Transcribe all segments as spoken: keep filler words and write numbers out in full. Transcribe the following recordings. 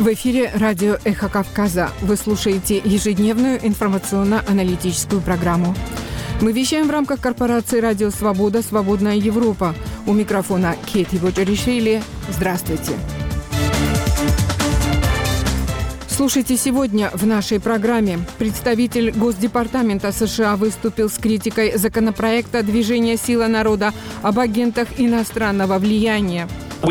В эфире радио «Эхо Кавказа». Вы слушаете ежедневную информационно-аналитическую программу. Мы вещаем в рамках корпорации «Радио Свобода. Свободная Европа». У микрофона Кети Боджаришвили. Здравствуйте. Слушайте сегодня в нашей программе. Представитель Госдепартамента США выступил с критикой законопроекта «Движение «Сила народа» об агентах иностранного влияния.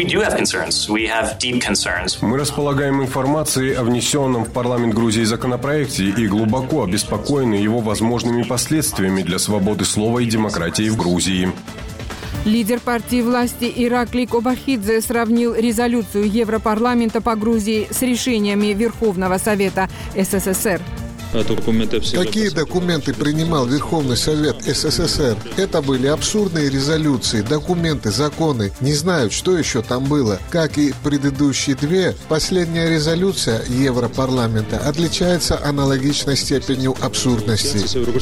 Мы располагаем информацией о внесенном в парламент Грузии законопроекте и глубоко обеспокоены его возможными последствиями для свободы слова и демократии в Грузии. Лидер партии власти Ираклий Кобахидзе сравнил резолюцию Европарламента по Грузии с решениями Верховного Совета СССР. Какие документы принимал Верховный Совет СССР? Это были абсурдные резолюции, документы, законы. Не знают, что еще там было. Как и предыдущие две, последняя резолюция Европарламента отличается аналогичной степенью абсурдности.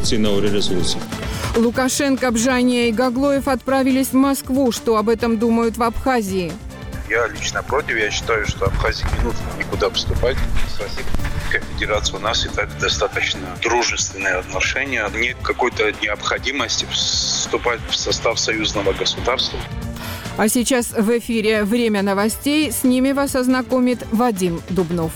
Лукашенко, Бжания и Гаглоев отправились в Москву. Что об этом думают в Абхазии? Я лично против. Я считаю, что Абхазии не нужно никуда поступать с Российской Федерацией. У нас и так достаточно дружественные отношения. Нет какой-то необходимости вступать в состав союзного государства. А сейчас в эфире «Время новостей». С ними вас ознакомит Вадим Дубнов.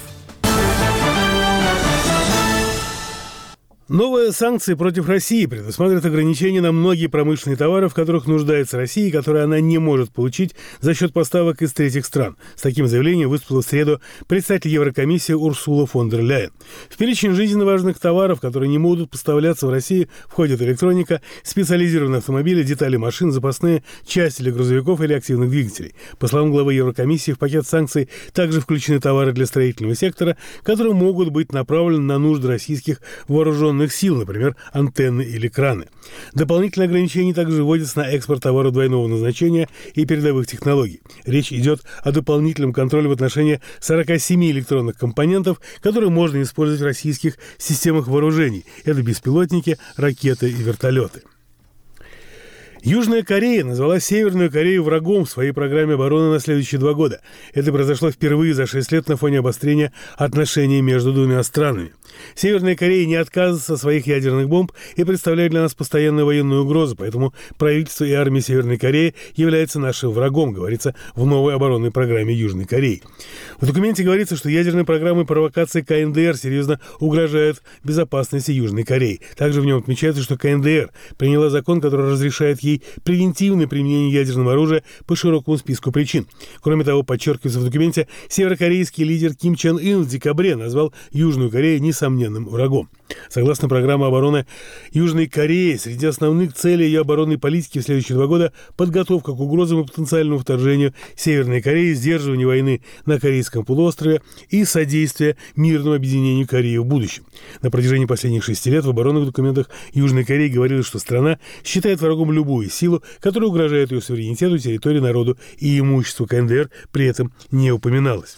Новые санкции против России предусматривают ограничения на многие промышленные товары, в которых нуждается Россия и которые она не может получить за счет поставок из третьих стран. С таким заявлением выступила в среду председатель Еврокомиссии Урсула фон дер Ляйен. В перечень жизненно важных товаров, которые не могут поставляться в Россию, входят электроника, специализированные автомобили, детали машин, запасные части для грузовиков или активных двигателей. По словам главы Еврокомиссии, в пакет санкций также включены товары для строительного сектора, которые могут быть направлены на нужды российских вооруженных сил, например, антенны или краны. Дополнительные ограничения также вводятся на экспорт товаров двойного назначения и передовых технологий. Речь идет о дополнительном контроле в отношении сорока семи электронных компонентов, которые можно использовать в российских системах вооружений. Это беспилотники, ракеты и вертолеты. Южная Корея назвала Северную Корею врагом в своей программе обороны на следующие два года. Это произошло впервые за шесть лет на фоне обострения отношений между двумя странами. Северная Корея не отказывается от своих ядерных бомб и представляет для нас постоянную военную угрозу, поэтому правительство и армия Северной Кореи являются нашим врагом, говорится в новой оборонной программе Южной Кореи. В документе говорится, что ядерные программы и провокации КНДР серьезно угрожают безопасности Южной Кореи. Также в нем отмечается, что КНДР приняла закон, который разрешает ей превентивное применение ядерного оружия по широкому списку причин. Кроме того, подчеркивается в документе, северокорейский лидер Ким Чен Ын в декабре назвал Южную Корею несомненным врагом. Согласно программе обороны Южной Кореи, среди основных целей ее оборонной политики в следующие два года подготовка к угрозам и потенциальному вторжению Северной Кореи, сдерживание войны на Корейском полуострове и содействие мирному объединению Кореи в будущем. На протяжении последних шести лет в оборонных документах Южной Кореи говорилось, что страна считает врагом любую силу, которая угрожает ее суверенитету, территории, народу и имуществу. КНДР при этом не упоминалось.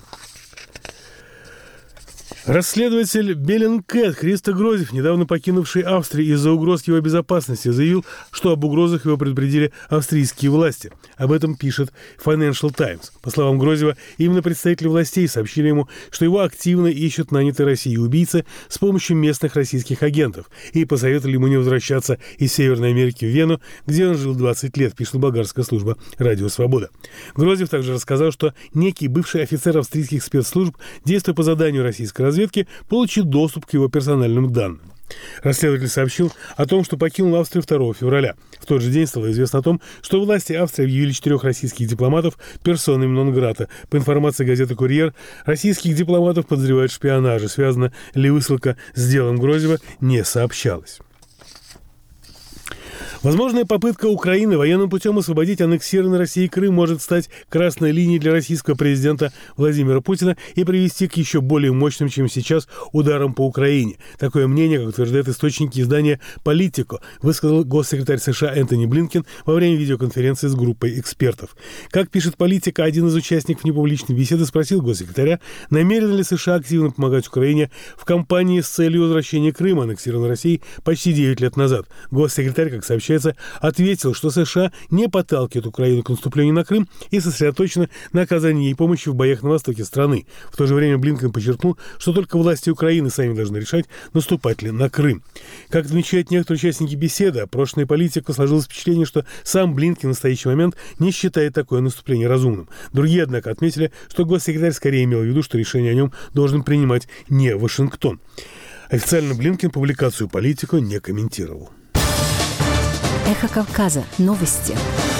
Расследователь Беллингкэт Христо Грозев, недавно покинувший Австрию из-за угроз его безопасности, заявил, что об угрозах его предупредили австрийские власти. Об этом пишет Financial Times. По словам Грозева, именно представители властей сообщили ему, что его активно ищут нанятые Россией убийцы с помощью местных российских агентов и посоветовали ему не возвращаться из Северной Америки в Вену, где он жил двадцать лет, пишет болгарская служба «Радио Свобода». Грозев также рассказал, что некий бывший офицер австрийских спецслужб, действуя по заданию российской разведки, получит доступ к его персональным данным. Расследователь сообщил о том, что покинул Австрию второго февраля. В тот же день стало известно о том, что власти Австрии объявили четырех российских дипломатов персонами нон-грата. По информации газеты «Курьер», российских дипломатов подозревают в шпионаже. Связана ли высылка с делом Грозева, не сообщалось. Возможная попытка Украины военным путем освободить аннексированный Россией Крым может стать красной линией для российского президента Владимира Путина и привести к еще более мощным, чем сейчас, ударам по Украине. Такое мнение, как утверждают источники издания «Политико», высказал госсекретарь США Энтони Блинкен во время видеоконференции с группой экспертов. Как пишет «Политика», один из участников непубличной беседы спросил госсекретаря, намерены ли США активно помогать Украине в кампании с целью возвращения Крыма, аннексированной Россией почти девять лет назад. Госсекретарь, как сообщил сообщается, ответил, что США не подталкивают Украину к наступлению на Крым и сосредоточены на оказании ей помощи в боях на востоке страны. В то же время Блинкен подчеркнул, что только власти Украины сами должны решать, наступать ли на Крым. Как отмечают некоторые участники беседы, опрошенная политика, сложилось впечатление, что сам Блинкен в настоящий момент не считает такое наступление разумным. Другие, однако, отметили, что госсекретарь скорее имел в виду, что решение о нем должен принимать не Вашингтон. Официально Блинкен публикацию «Политико» не комментировал. Эхо Кавказа. Новости.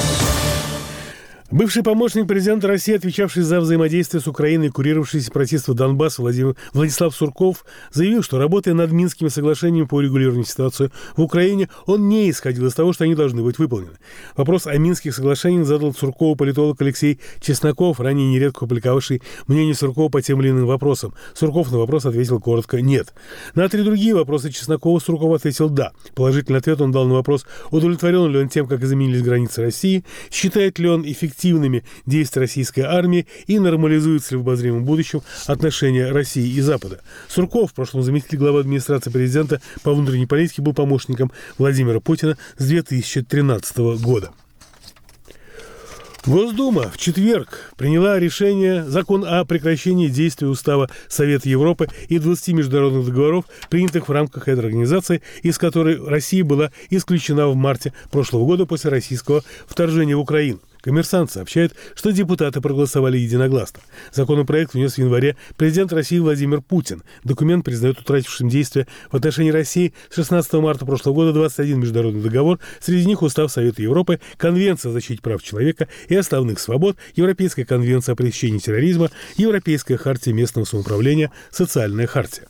Бывший помощник президента России, отвечавший за взаимодействие с Украиной и курировавший сепаратистов Донбасса Владимир, Владислав Сурков, заявил, что, работая над Минскими соглашениями по урегулированию ситуации в Украине, он не исходил из того, что они должны быть выполнены. Вопрос о Минских соглашениях задал Суркову политолог Алексей Чесноков, ранее нередко публиковавший мнение Суркова по тем или иным вопросам. Сурков на вопрос ответил коротко «нет». На три другие вопросы Чеснокова Сурков ответил «да». Положительный ответ он дал на вопрос, удовлетворен ли он тем, как изменились границы России, считает ли он эффективным активными действия российской армии и нормализуется ли в обозримом будущем отношения России и Запада. Сурков, в прошлом заместитель главы администрации президента по внутренней политике, был помощником Владимира Путина с две тысячи тринадцатого года. Госдума в четверг приняла решение, закон о прекращении действия Устава Совета Европы и двадцати международных договоров, принятых в рамках этой организации, из которой Россия была исключена в марте прошлого года после российского вторжения в Украину. «Коммерсант» сообщает, что депутаты проголосовали единогласно. Законопроект внес в январе президент России Владимир Путин. Документ признает утратившим действие в отношении России с шестнадцатого марта прошлого года двадцать один международный договор, среди них Устав Совета Европы, Конвенция о защите прав человека и основных свобод, Европейская конвенция о пресечении терроризма, Европейская хартия местного самоуправления, Социальная хартия.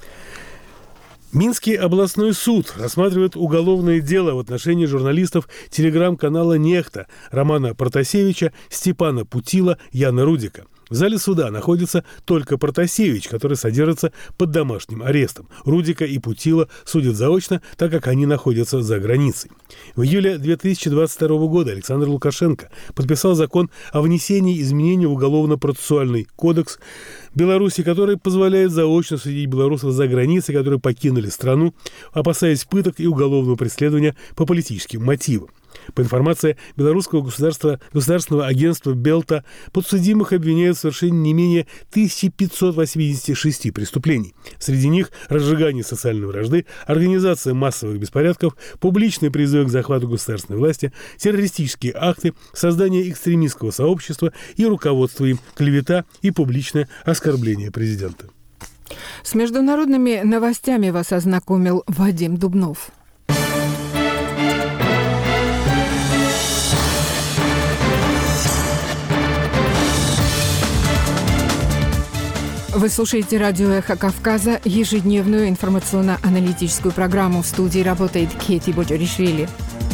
Минский областной суд рассматривает уголовное дело в отношении журналистов телеграм-канала «Нехта» Романа Протасевича, Степана Путила, Яна Рудика. В зале суда находится только Протасевич, который содержится под домашним арестом. Рудика и Путила судят заочно, так как они находятся за границей. В июле две тысячи двадцать второго года Александр Лукашенко подписал закон о внесении изменений в Уголовно-процессуальный кодекс Беларуси, который позволяет заочно судить белорусов за границей, которые покинули страну, опасаясь пыток и уголовного преследования по политическим мотивам. По информации белорусского государства, государственного агентства «Белта», подсудимых обвиняют в совершении не менее тысяча пятьсот восемьдесят шесть преступлений. Среди них разжигание социальной вражды, организация массовых беспорядков, публичные призывы к захвату государственной власти, террористические акты, создание экстремистского сообщества и руководство им, клевета и публичное оскорбление президента. С международными новостями вас ознакомил Вадим Дубнов. Вы слушаете радио «Эхо Кавказа», ежедневную информационно-аналитическую программу. В студии работает Кети Боджоришвили.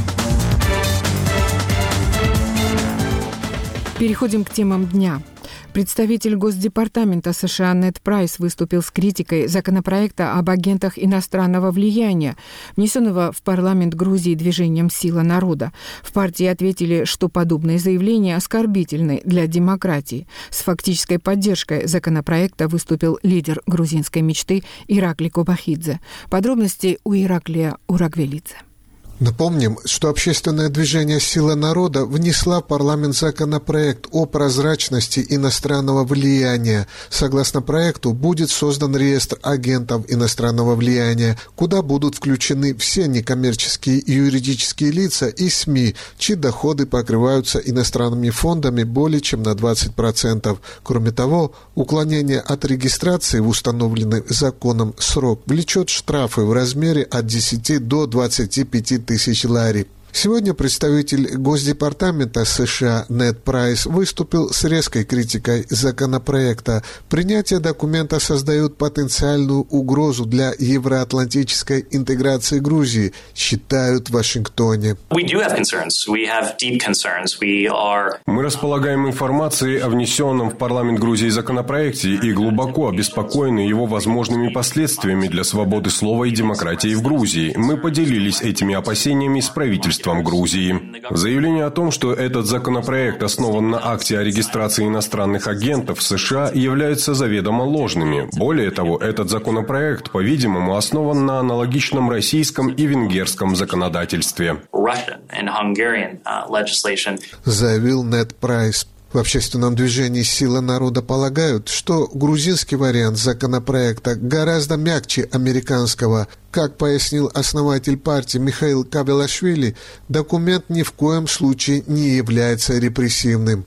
Переходим к темам дня. Представитель Госдепартамента США Нед Прайс выступил с критикой законопроекта об агентах иностранного влияния, внесенного в парламент Грузии движением «Сила народа». В партии ответили, что подобные заявления оскорбительны для демократии. С фактической поддержкой законопроекта выступил лидер грузинской мечты Иракли Кобахидзе. Подробности у Ираклия Урагвелидзе. Напомним, что общественное движение «Сила народа» внесла в парламент законопроект о прозрачности иностранного влияния. Согласно проекту, будет создан реестр агентов иностранного влияния, куда будут включены все некоммерческие и юридические лица и СМИ, чьи доходы покрываются иностранными фондами более чем на двадцать процентов. Кроме того, уклонение от регистрации в установленный законом срок влечет штрафы в размере от десяти до двадцати пяти тысяч лари. Сегодня представитель Госдепартамента США Нед Прайс выступил с резкой критикой законопроекта. Принятие документа создает потенциальную угрозу для евроатлантической интеграции Грузии, считают в Вашингтоне. Мы располагаем информацией о внесенном в парламент Грузии законопроекте и глубоко обеспокоены его возможными последствиями для свободы слова и демократии в Грузии. Мы поделились этими опасениями с правительством правительством Грузии. Заявление о том, что этот законопроект основан на акте о регистрации иностранных агентов в США, являются заведомо ложными. Более того, этот законопроект, по-видимому, основан на аналогичном российском и венгерском законодательстве. Заявил Нед Прайс. В общественном движении «Сила народа» полагают, что грузинский вариант законопроекта гораздо мягче американского. Как пояснил основатель партии Михаил Кавелашвили, документ ни в коем случае не является репрессивным.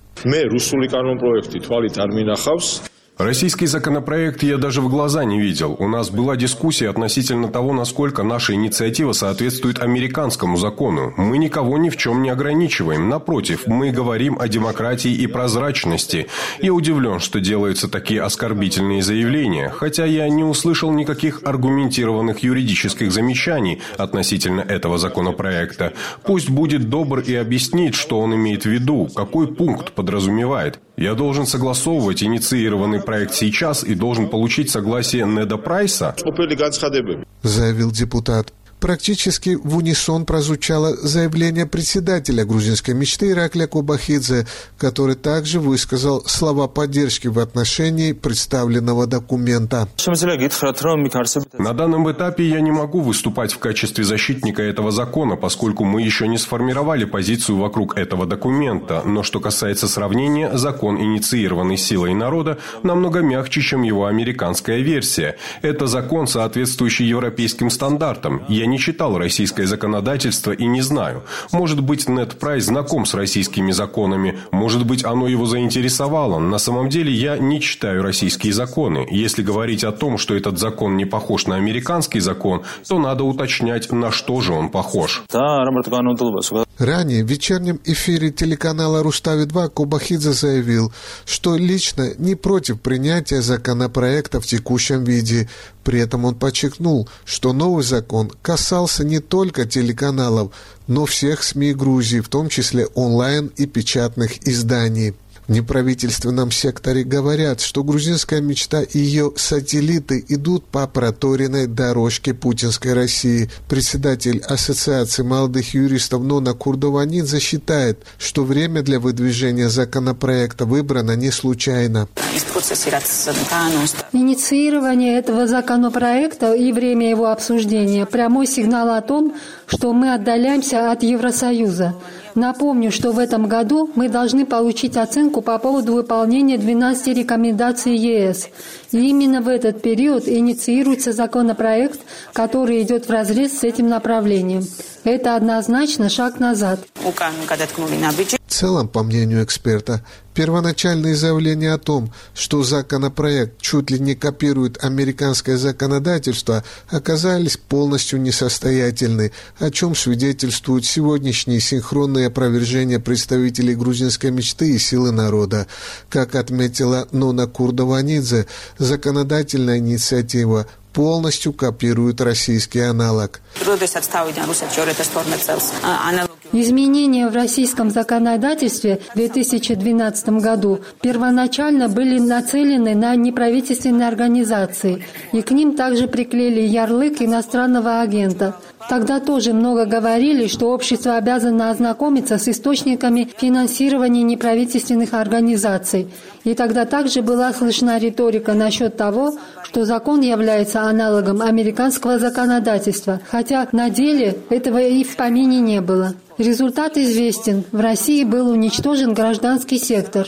Российский законопроект я даже в глаза не видел. У нас была дискуссия относительно того, насколько наша инициатива соответствует американскому закону. Мы никого ни в чем не ограничиваем. Напротив, мы говорим о демократии и прозрачности. Я удивлен, что делаются такие оскорбительные заявления, хотя я не услышал никаких аргументированных юридических замечаний относительно этого законопроекта. Пусть будет добр и объяснит, что он имеет в виду, какой пункт подразумевает. Я должен согласовывать инициированный проект сейчас и должен получить согласие Неда Прайса, заявил депутат. Практически в унисон прозвучало заявление председателя грузинской мечты Иракля Кобахидзе, который также высказал слова поддержки в отношении представленного документа. На данном этапе я не могу выступать в качестве защитника этого закона, поскольку мы еще не сформировали позицию вокруг этого документа. Но что касается сравнения, закон, инициированный силой народа, намного мягче, чем его американская версия. Это закон, соответствующий европейским стандартам. Я не читал российское законодательство и не знаю. Может быть, Нед Прайс знаком с российскими законами. Может быть, оно его заинтересовало. На самом деле, я не читаю российские законы. Если говорить о том, что этот закон не похож на американский закон, то надо уточнять, на что же он похож. Ранее в вечернем эфире телеканала «Рустави-два» Кобахидзе заявил, что лично не против принятия законопроекта в текущем виде. При этом он подчеркнул, что новый закон касался не только телеканалов, но всех СМИ Грузии, в том числе онлайн и печатных изданий. В неправительственном секторе говорят, что грузинская мечта и ее сателлиты идут по проторенной дорожке путинской России. Председатель Ассоциации молодых юристов Нона Курдованидзе считает, что время для выдвижения законопроекта выбрано не случайно. Инициирование этого законопроекта и время его обсуждения – прямой сигнал о том, что мы отдаляемся от Евросоюза. Напомню, что в этом году мы должны получить оценку по поводу выполнения двенадцати рекомендаций ЕС. И именно в этот период инициируется законопроект, который идет вразрез с этим направлением. Это однозначно шаг назад. В целом, по мнению эксперта, первоначальные заявления о том, что законопроект чуть ли не копирует американское законодательство, оказались полностью несостоятельны, о чем свидетельствуют сегодняшние синхронные опровержения представителей грузинской мечты и силы народа. Как отметила Нона Курдованидзе, законодательная инициатива полностью копирует российский аналог. Изменения в российском законодательстве в две тысячи двенадцатом году первоначально были нацелены на неправительственные организации, и к ним также приклеили ярлык иностранного агента. Тогда тоже много говорили, что общество обязано ознакомиться с источниками финансирования неправительственных организаций. И тогда также была слышна риторика насчет того, что закон является аналогом американского законодательства, хотя на деле этого и в помине не было. Результат известен. В России был уничтожен гражданский сектор.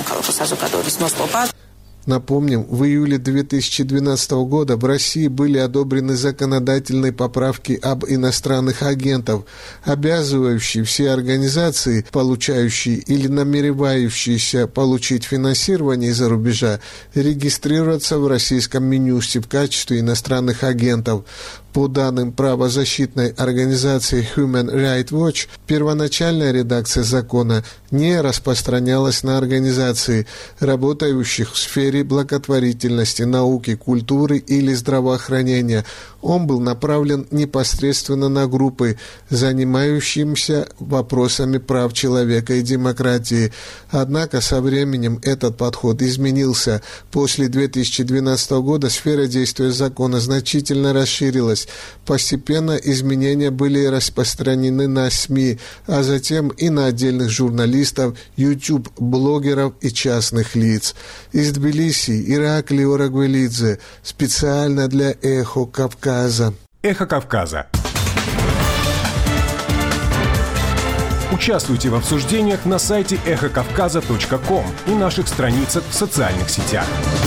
Напомним, в июле две тысячи двенадцатого года в России были одобрены законодательные поправки об иностранных агентах, обязывающие все организации, получающие или намеревающиеся получить финансирование из-за рубежа, регистрироваться в российском Минюсте в качестве иностранных агентов. По данным правозащитной организации Human Rights Watch, первоначальная редакция закона не распространялась на организации, работающих в сфере благотворительности, науки, культуры или здравоохранения. Он был направлен непосредственно на группы, занимающимся вопросами прав человека и демократии. Однако со временем этот подход изменился. После две тысячи двенадцатого года сфера действия закона значительно расширилась. Постепенно изменения были распространены на СМИ, а затем и на отдельных журналистов, YouTube-блогеров и частных лиц. Из Тбилиси Ираклий Орагвелидзе специально для «Эхо Кавказа». «Эхо Кавказа». Участвуйте в обсуждениях на сайте эхо кавказа точка ком и наших страницах в социальных сетях.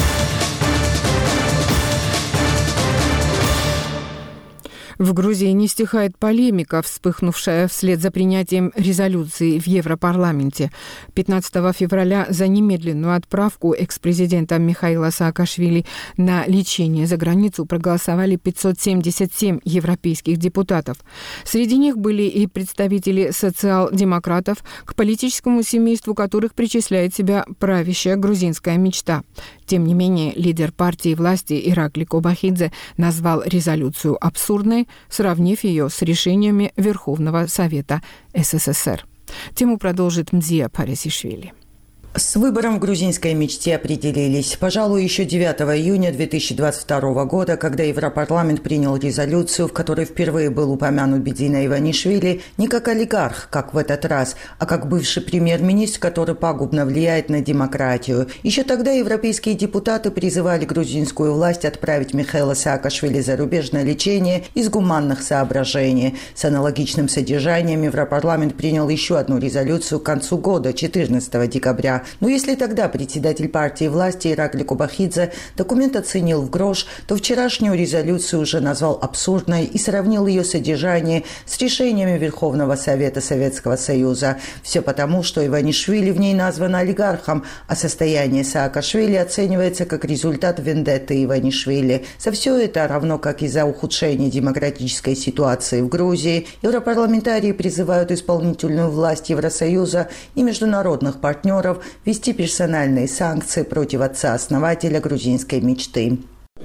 В Грузии не стихает полемика, вспыхнувшая вслед за принятием резолюции в Европарламенте. пятнадцатого февраля за немедленную отправку экс-президента Михаила Саакашвили на лечение за границу проголосовали пятьсот семьдесят семь европейских депутатов. Среди них были и представители социал-демократов, к политическому семейству которых причисляет себя правящая грузинская мечта. Тем не менее, лидер партии власти Ираклий Кобахидзе назвал резолюцию абсурдной, сравнив ее с решениями Верховного Совета СССР. Тему продолжит Мзия Парисишвили. С выбором в грузинской мечте определились. Пожалуй, еще девятого июня две тысячи двадцать второго года, когда Европарламент принял резолюцию, в которой впервые был упомянут Бедзина Иванишвили, не как олигарх, как в этот раз, а как бывший премьер-министр, который пагубно влияет на демократию. Еще тогда европейские депутаты призывали грузинскую власть отправить Михаила Саакашвили за рубеж на лечение из гуманных соображений. С аналогичным содержанием Европарламент принял еще одну резолюцию к концу года, четырнадцатого декабря. Но если тогда председатель партии власти Ираклий Кобахидзе документ оценил в грош, то вчерашнюю резолюцию уже назвал абсурдной и сравнил ее содержание с решениями Верховного Совета Советского Союза. Все потому, что Иванишвили в ней назван олигархом, а состояние Саакашвили оценивается как результат вендетты Иванишвили. За все это, равно как и за ухудшение демократической ситуации в Грузии, европарламентарии призывают исполнительную власть Евросоюза и международных партнеров ввести персональные санкции против отца-основателя грузинской мечты.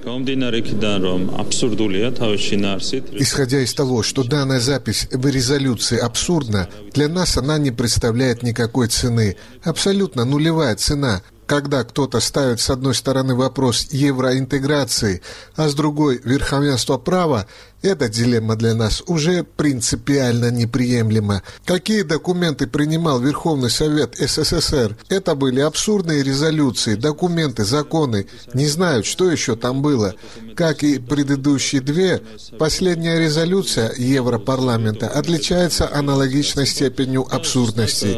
Исходя из того, что данная запись в резолюции абсурдна, для нас она не представляет никакой цены. Абсолютно нулевая цена. Когда кто-то ставит с одной стороны вопрос евроинтеграции, а с другой верховенства права, эта дилемма для нас уже принципиально неприемлема. Какие документы принимал Верховный Совет СССР? Это были абсурдные резолюции, документы, законы. Не знают, что еще там было. Как и предыдущие две, последняя резолюция Европарламента отличается аналогичной степенью абсурдности.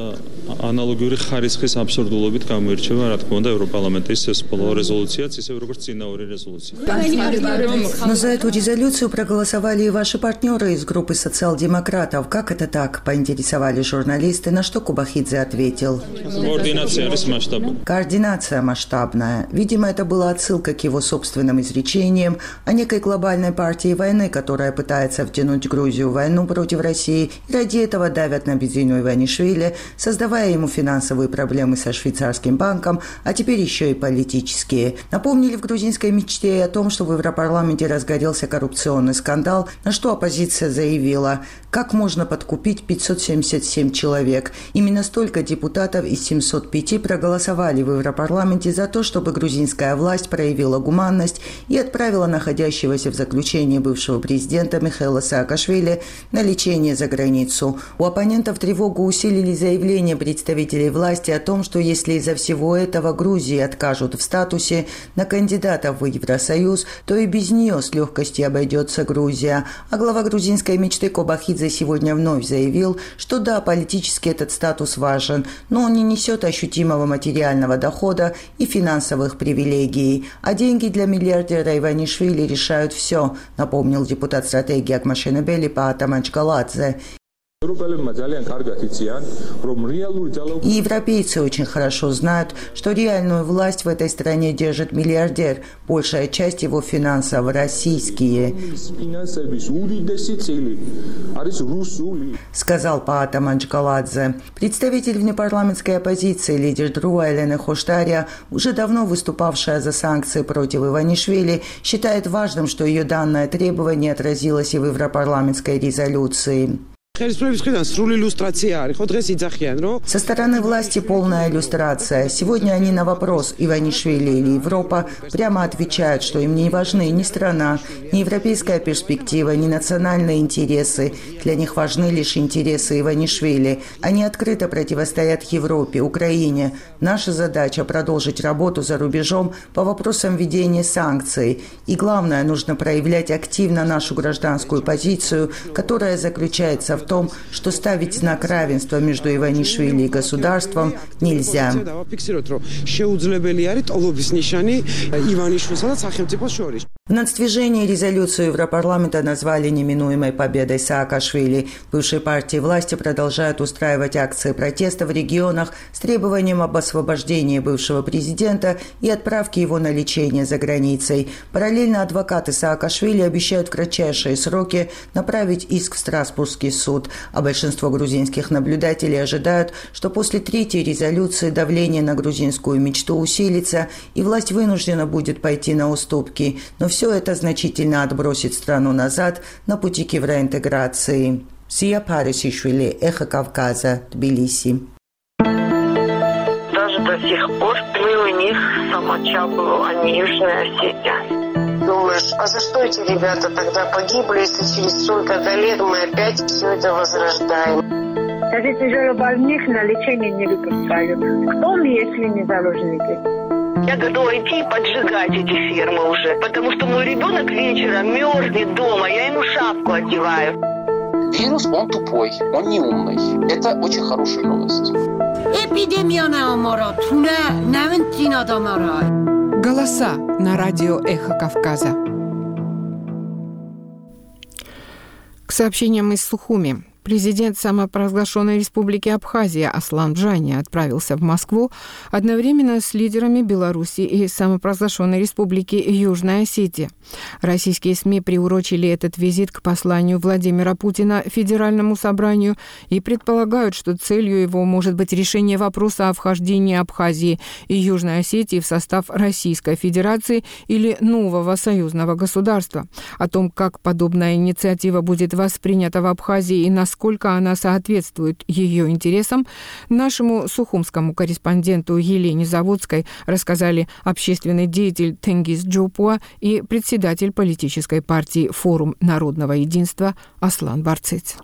Но за эту резолюцию проголосовали и ваши партнеры из группы социал-демократов. Как это так? Поинтересовали журналисты, на что Кобахидзе ответил. Координация масштабная. Видимо, это была отсылка к его собственным изречениям о некой глобальной партии войны, которая пытается втянуть Грузию в войну против России, и ради этого давят на Бедзину Иванишвили, создавая ему финансовые проблемы со швейцарским банком, а теперь еще и политические. Напомнили в грузинской мечте и о том, что в Европарламенте разгорелся коррупционный скандал, на что оппозиция заявила, как можно подкупить пятьсот семьдесят семь человек. Именно столько депутатов из семисот пяти проголосовали в Европарламенте за то, чтобы грузинская власть проявила гуманность и отправила находящегося в заключении бывшего президента Михаила Саакашвили на лечение за границу. У оппонентов тревогу усилили заявления представителей власти о том, что если из-за всего этого Грузии откажут в статусе на кандидатов в Евросоюз, то и без нее с легкостью обойдется Грузия. А глава грузинской мечты Кобахидзе сегодня вновь заявил, что да, политически этот статус важен, но он не несет ощутимого материального дохода и финансовых привилегий. А деньги для миллиардера Иванишвили решают все, напомнил депутат стратегии Акмашенебели Паата Мачгаладзе. И европейцы очень хорошо знают, что реальную власть в этой стране держит миллиардер. Большая часть его финансов российские. Сказал Паата Манчгаладзе. Представитель внепарламентской оппозиции, лидер ДРУА Елена Хоштария, уже давно выступавшая за санкции против Иванишвили, считает важным, что ее данное требование отразилось и в европарламентской резолюции. Со стороны власти полная иллюстрация. Сегодня они на вопрос Иванишвили или Европа прямо отвечают, что им не важны ни страна, ни европейская перспектива, ни национальные интересы. Для них важны лишь интересы Иванишвили. Они открыто противостоят Европе, Украине. Наша задача – продолжить работу за рубежом по вопросам введения санкций. И главное, нужно проявлять активно нашу гражданскую позицию, которая заключается в в том, что ставить знак равенства между Иванишвили и государством нельзя. В нацдвижении резолюцию Европарламента назвали неминуемой победой Саакашвили. Бывшие партии власти продолжают устраивать акции протеста в регионах с требованием об освобождении бывшего президента и отправке его на лечение за границей. Параллельно адвокаты Саакашвили обещают в кратчайшие сроки направить иск в Страсбургский суд. А большинство грузинских наблюдателей ожидают, что после третьей резолюции давление на грузинскую мечту усилится, и власть вынуждена будет пойти на уступки. Но все это значительно отбросит страну назад на пути к евроинтеграции. Сия Парисишвили, Эхо Кавказа, Тбилиси. Даже до сих пор мы у них самочабу, а не Южная Осетия. Думаешь, а за что эти ребята тогда погибли, если через столько-то лет мы опять все это возрождаем? Даже тяжелобольных на лечение не выпускают. Кто мы, если не заложники? Я готова идти и поджигать эти фирмы уже, потому что мой ребенок вечером мерзнет дома, я ему шапку одеваю. Вирус, он тупой, он не умный. Это очень хорошая новость. Голоса на радио «Эхо Кавказа». К сообщениям из Сухуми. Президент самопровозглашенной республики Абхазия Аслан Бжани отправился в Москву одновременно с лидерами Беларуси и самопровозглашенной республики Южная Осетия. Российские СМИ приурочили этот визит к посланию Владимира Путина Федеральному собранию и предполагают, что целью его может быть решение вопроса о вхождении Абхазии и Южной Осетии в состав Российской Федерации или нового союзного государства. О том, как подобная инициатива будет воспринята в Абхазии и на насколько она соответствует ее интересам, нашему сухумскому корреспонденту Елене Заводской рассказали общественный деятель Тенгиз Джопуа и председатель политической партии «Форум народного единства» Аслан Барцыц.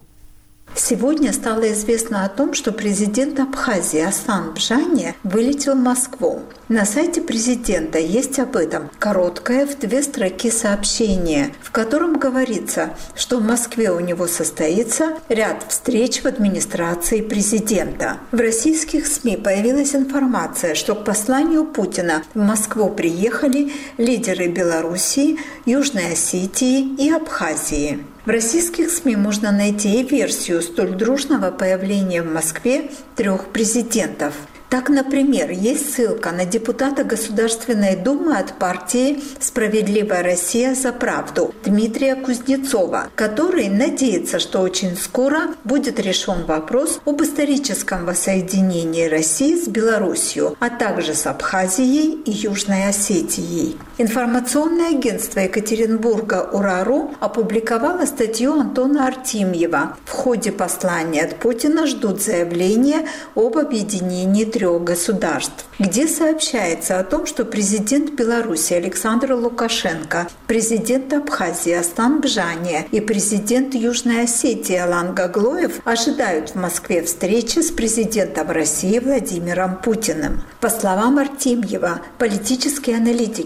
Сегодня стало известно о том, что президент Абхазии Аслан Бжани вылетел в Москву. На сайте президента есть об этом короткое в две строки сообщение, в котором говорится, что в Москве у него состоится ряд встреч в администрации президента. В российских СМИ появилась информация, что к посланию Путина в Москву приехали лидеры Белоруссии, Южной Осетии и Абхазии. В российских СМИ можно найти и версию столь дружного появления в Москве трех президентов. Так, например, есть ссылка на депутата Государственной Думы от партии «Справедливая Россия за правду» Дмитрия Кузнецова, который надеется, что очень скоро будет решен вопрос об историческом воссоединении России с Белоруссией, а также с Абхазией и Южной Осетией. Информационное агентство Екатеринбурга «Урару» опубликовало статью Антона Артемьева. В ходе послания от Путина ждут заявления об объединении трех государств, где сообщается о том, что президент Беларуси Александр Лукашенко, президент Абхазии Аслан Бжани и президент Южной Осетии Алан Гаглоев ожидают в Москве встречи с президентом России Владимиром Путиным. По словам Артемьева, политические аналитики усматривают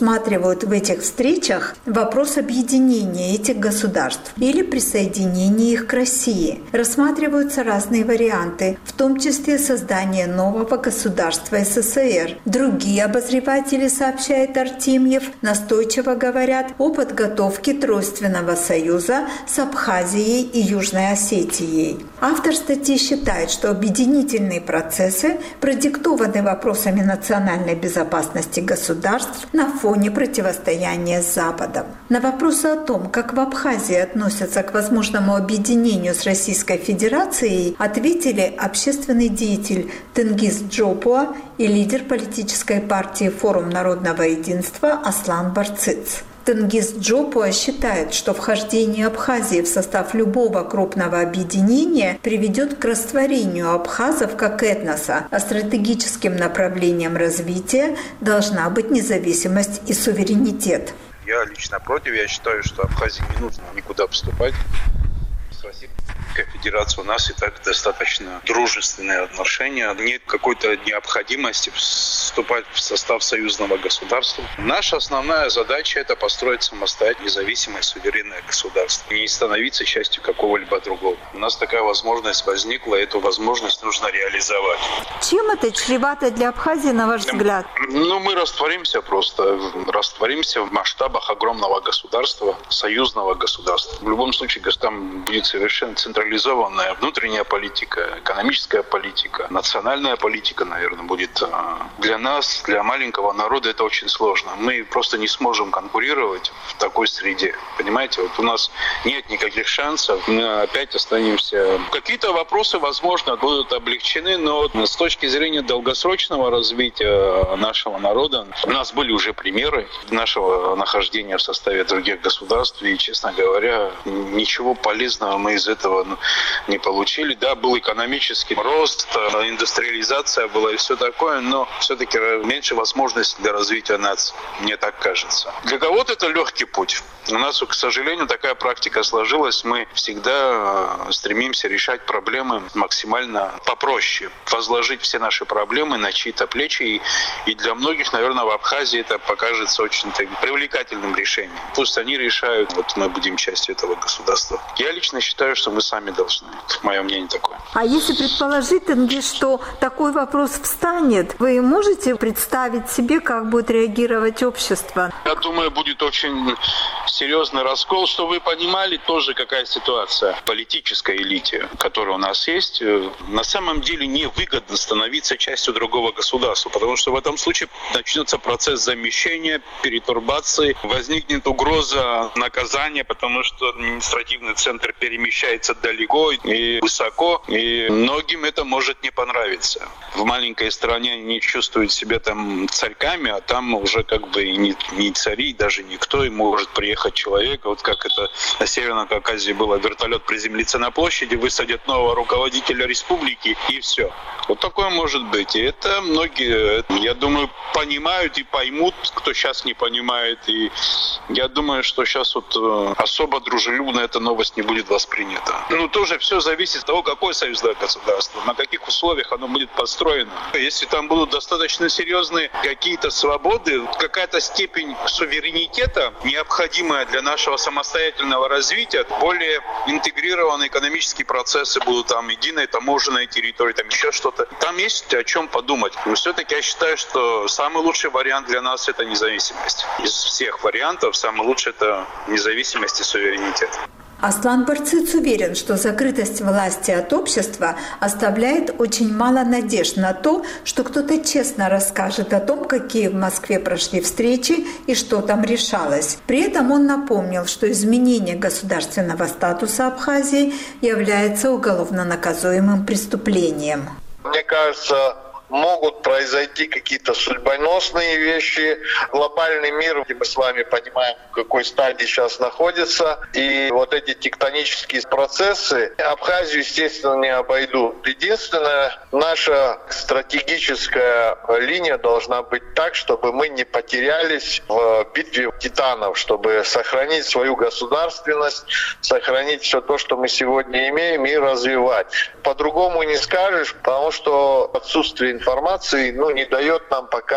рассматривают в этих встречах вопрос объединения этих государств или присоединения их к России. Рассматриваются разные варианты, в том числе создание нового государства СССР. Другие обозреватели, сообщает Артемьев, настойчиво говорят о подготовке Тройственного союза с Абхазией и Южной Осетией. Автор статьи считает, что объединительные процессы продиктованы вопросами национальной безопасности государств на фоне противостояния с Западом. На вопросы о том, как в Абхазии относятся к возможному объединению с Российской Федерацией, ответили общественный деятель Тенгиз Джопуа и лидер политической партии «Форум народного единства» Аслан Барцыц. Тенгиз Джопуа считает, что вхождение Абхазии в состав любого крупного объединения приведет к растворению абхазов как этноса, а стратегическим направлением развития должна быть независимость и суверенитет. Я лично против. Я считаю, что Абхазии не нужно никуда поступать. С Российской Федерацией у нас и так достаточно дружественные отношения. Нет какой-то необходимости вступать в состав союзного государства. Наша основная задача – это построить самостоятельное, независимое, суверенное государство. Не становиться частью какого-либо другого. У нас такая возможность возникла, эту возможность нужно реализовать. Чем это чревато для Абхазии, на ваш взгляд? Ну, мы растворимся просто. Растворимся в масштабах огромного государства, союзного государства. В любом случае, там будет совершенно централизованная внутренняя политика, экономическая политика, национальная политика, наверное, будет. Для нас, для маленького народа это очень сложно. Мы просто не сможем конкурировать в такой среде. Понимаете, вот у нас нет никаких шансов, мы опять останемся. Какие-то вопросы, возможно, будут облегчены, но с точки зрения долгосрочного развития нашего народа, у нас были уже примеры нашего нахождения в составе других государств, и, честно говоря, ничего полезного мы из этого не получили. Да, был экономический рост, индустриализация была и все такое, но все-таки меньше возможностей для развития нации, мне так кажется. Для кого-то это легкий путь. У нас, к сожалению, такая практика сложилась. Мы всегда стремимся решать проблемы максимально попроще. Возложить все наши проблемы на чьи-то плечи. И, и для многих, наверное, в Абхазии это покажется очень привлекательным решением. Пусть они решают, вот мы будем частью этого государства. Я лично считаю, что мы сами должны. Мое мнение такое. А если предположить, Тенгиз, что такой вопрос встанет, вы можете представить себе, как будет реагировать общество? Я думаю, будет очень серьезный раскол. Чтобы вы понимали тоже, какая ситуация в политической элите, которая у нас есть. На самом деле невыгодно становиться частью другого государства, потому что в этом случае начнется процесс замещения, перетурбации, возникнет угроза наказания, потому что административный центр перемещается далеко и высоко, и многим это может не понравиться. В маленькой стране они чувствуют себя там царьками, а там уже как бы и не, не цари, даже никто, и может приехать человек, вот как это на Северном Кавказе было, вертолет приземлится на площади, высадят нового руководителя республики, и все. Вот такое может быть. И это многие, я думаю, понимают и поймут, кто сейчас не понимает. И я думаю, что сейчас вот особо дружелюбно эта новость не будет воспринята. Ну, тоже все зависит от того, какое союзное государство, на каких условиях оно будет построено. Если там будут достаточно серьезные какие-то свободы, какая-то степень суверенитета, необходимая для нашего самостоятельного развития, более интегрированные экономические процессы будут, там, единая таможенная территория, там еще что-то. Там есть о чем подумать. Но все-таки я считаю, что самый лучший вариант для нас – это независимость. Из всех вариантов самый лучший – это независимость и суверенитет. Аслан Барцыц уверен, что закрытость власти от общества оставляет очень мало надежд на то, что кто-то честно расскажет о том, какие в Москве прошли встречи и что там решалось. При этом он напомнил, что изменение государственного статуса Абхазии является уголовно наказуемым преступлением. Мне кажется, могут произойти какие-то судьбоносные вещи. Глобальный мир, где мы с вами понимаем, в какой стадии сейчас находится. И вот эти тектонические процессы Абхазию, естественно, не обойдут. Единственная наша стратегическая линия должна быть так, чтобы мы не потерялись в битве титанов, чтобы сохранить свою государственность, сохранить все то, что мы сегодня имеем, и развивать. По-другому не скажешь, потому что отсутствие информации ну, не дает нам пока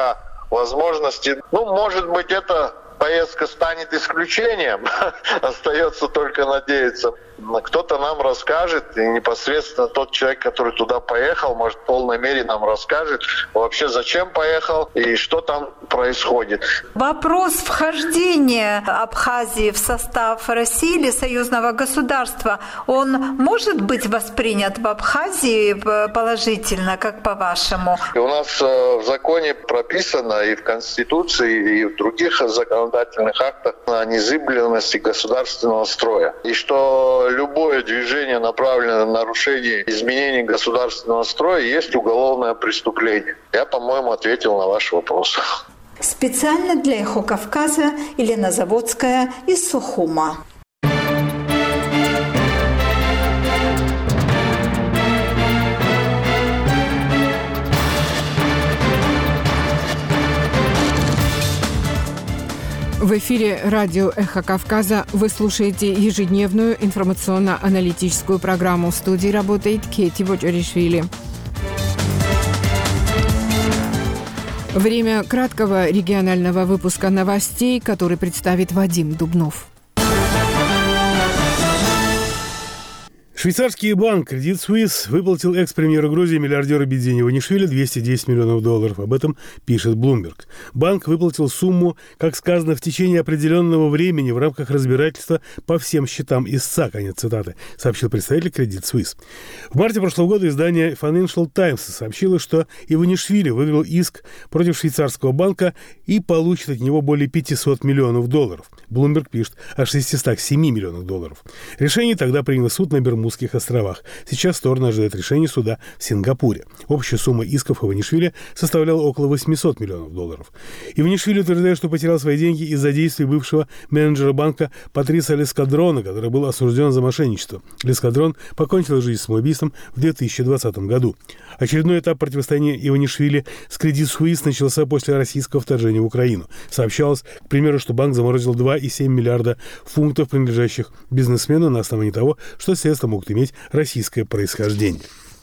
возможности. Ну, может быть, это поездка станет исключением. Остается только надеяться. Кто-то нам расскажет, и непосредственно тот человек, который туда поехал, может, в полной мере нам расскажет вообще, зачем поехал и что там происходит. Вопрос вхождения Абхазии в состав России или союзного государства, он может быть воспринят в Абхазии положительно, как по-вашему? И у нас в законе прописано и в Конституции, и в других законодательных актах о незыблемости государственного строя. И что любое движение, направленное на нарушение изменений государственного строя, есть уголовное преступление. Я, по-моему, ответил на ваш вопрос. Специально для «Эхо Кавказа» Елена Заводская из Сухума. В эфире радио «Эхо Кавказа» вы слушаете ежедневную информационно-аналитическую программу. В студии работает Кети Бочаришвили. Время краткого регионального выпуска новостей, который представит Вадим Дубнов. Швейцарский банк Credit Suisse выплатил экс-премьеру Грузии миллиардеру Бедзине Иванишвили двести десять миллионов долларов. Об этом пишет Bloomberg. Банк выплатил сумму, как сказано, в течение определенного времени в рамках разбирательства по всем счетам истца, конец цитаты, сообщил представитель Credit Suisse. В марте прошлого года издание Financial Times сообщило, что Иванишвили выиграл иск против швейцарского банка и получит от него более пятьсот миллионов долларов. Bloomberg пишет о шестистах семи миллионах долларов. Решение тогда принял суд на Бермудских островах. Сейчас стороны ожидают решения суда в Сингапуре. Общая сумма исков Иванишвили составляла около восемьсот миллионов долларов. Иванишвили утверждает, что потерял свои деньги из-за действий бывшего менеджера банка Патриса Лескадрона, который был осужден за мошенничество. Лескадрон покончил жизнь самоубийством в две тысячи двадцатом году. Очередной этап противостояния Иванишвили с Credit Suisse начался после российского вторжения в Украину. Сообщалось, к примеру, что банк заморозил два целых семь десятых миллиарда фунтов, принадлежащих бизнесмену, на основании того, что средства могут иметь российское происхождение.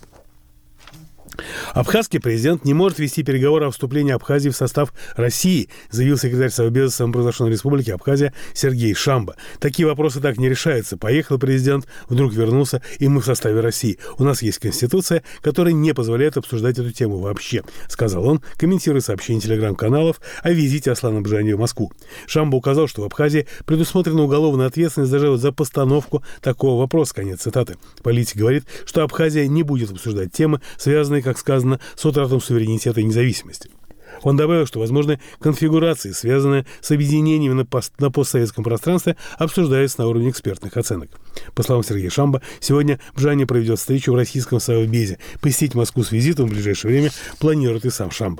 Абхазский президент не может вести переговоры о вступлении Абхазии в состав России, заявил секретарь Совбеза самопровозглашенной республики Абхазия Сергей Шамба. Такие вопросы так не решаются. Поехал президент, вдруг вернулся, и мы в составе России. У нас есть конституция, которая не позволяет обсуждать эту тему вообще, сказал он, комментируя сообщения телеграм-каналов о визите Аслана Бжани в Москву. Шамба указал, что в Абхазии предусмотрена уголовная ответственность даже за постановку такого вопроса, конец цитаты. Политик говорит, что Абхазия не будет обсуждать темы, связанные, как сказано, с утратой суверенитета и независимости. Он добавил, что возможны конфигурации, связанные с объединениями на, пост- на постсоветском пространстве, обсуждаются на уровне экспертных оценок. По словам Сергея Шамба, сегодня Бжани проведет встречу в российском Совбезе. Посетить Москву с визитом в ближайшее время планирует и сам Шамба.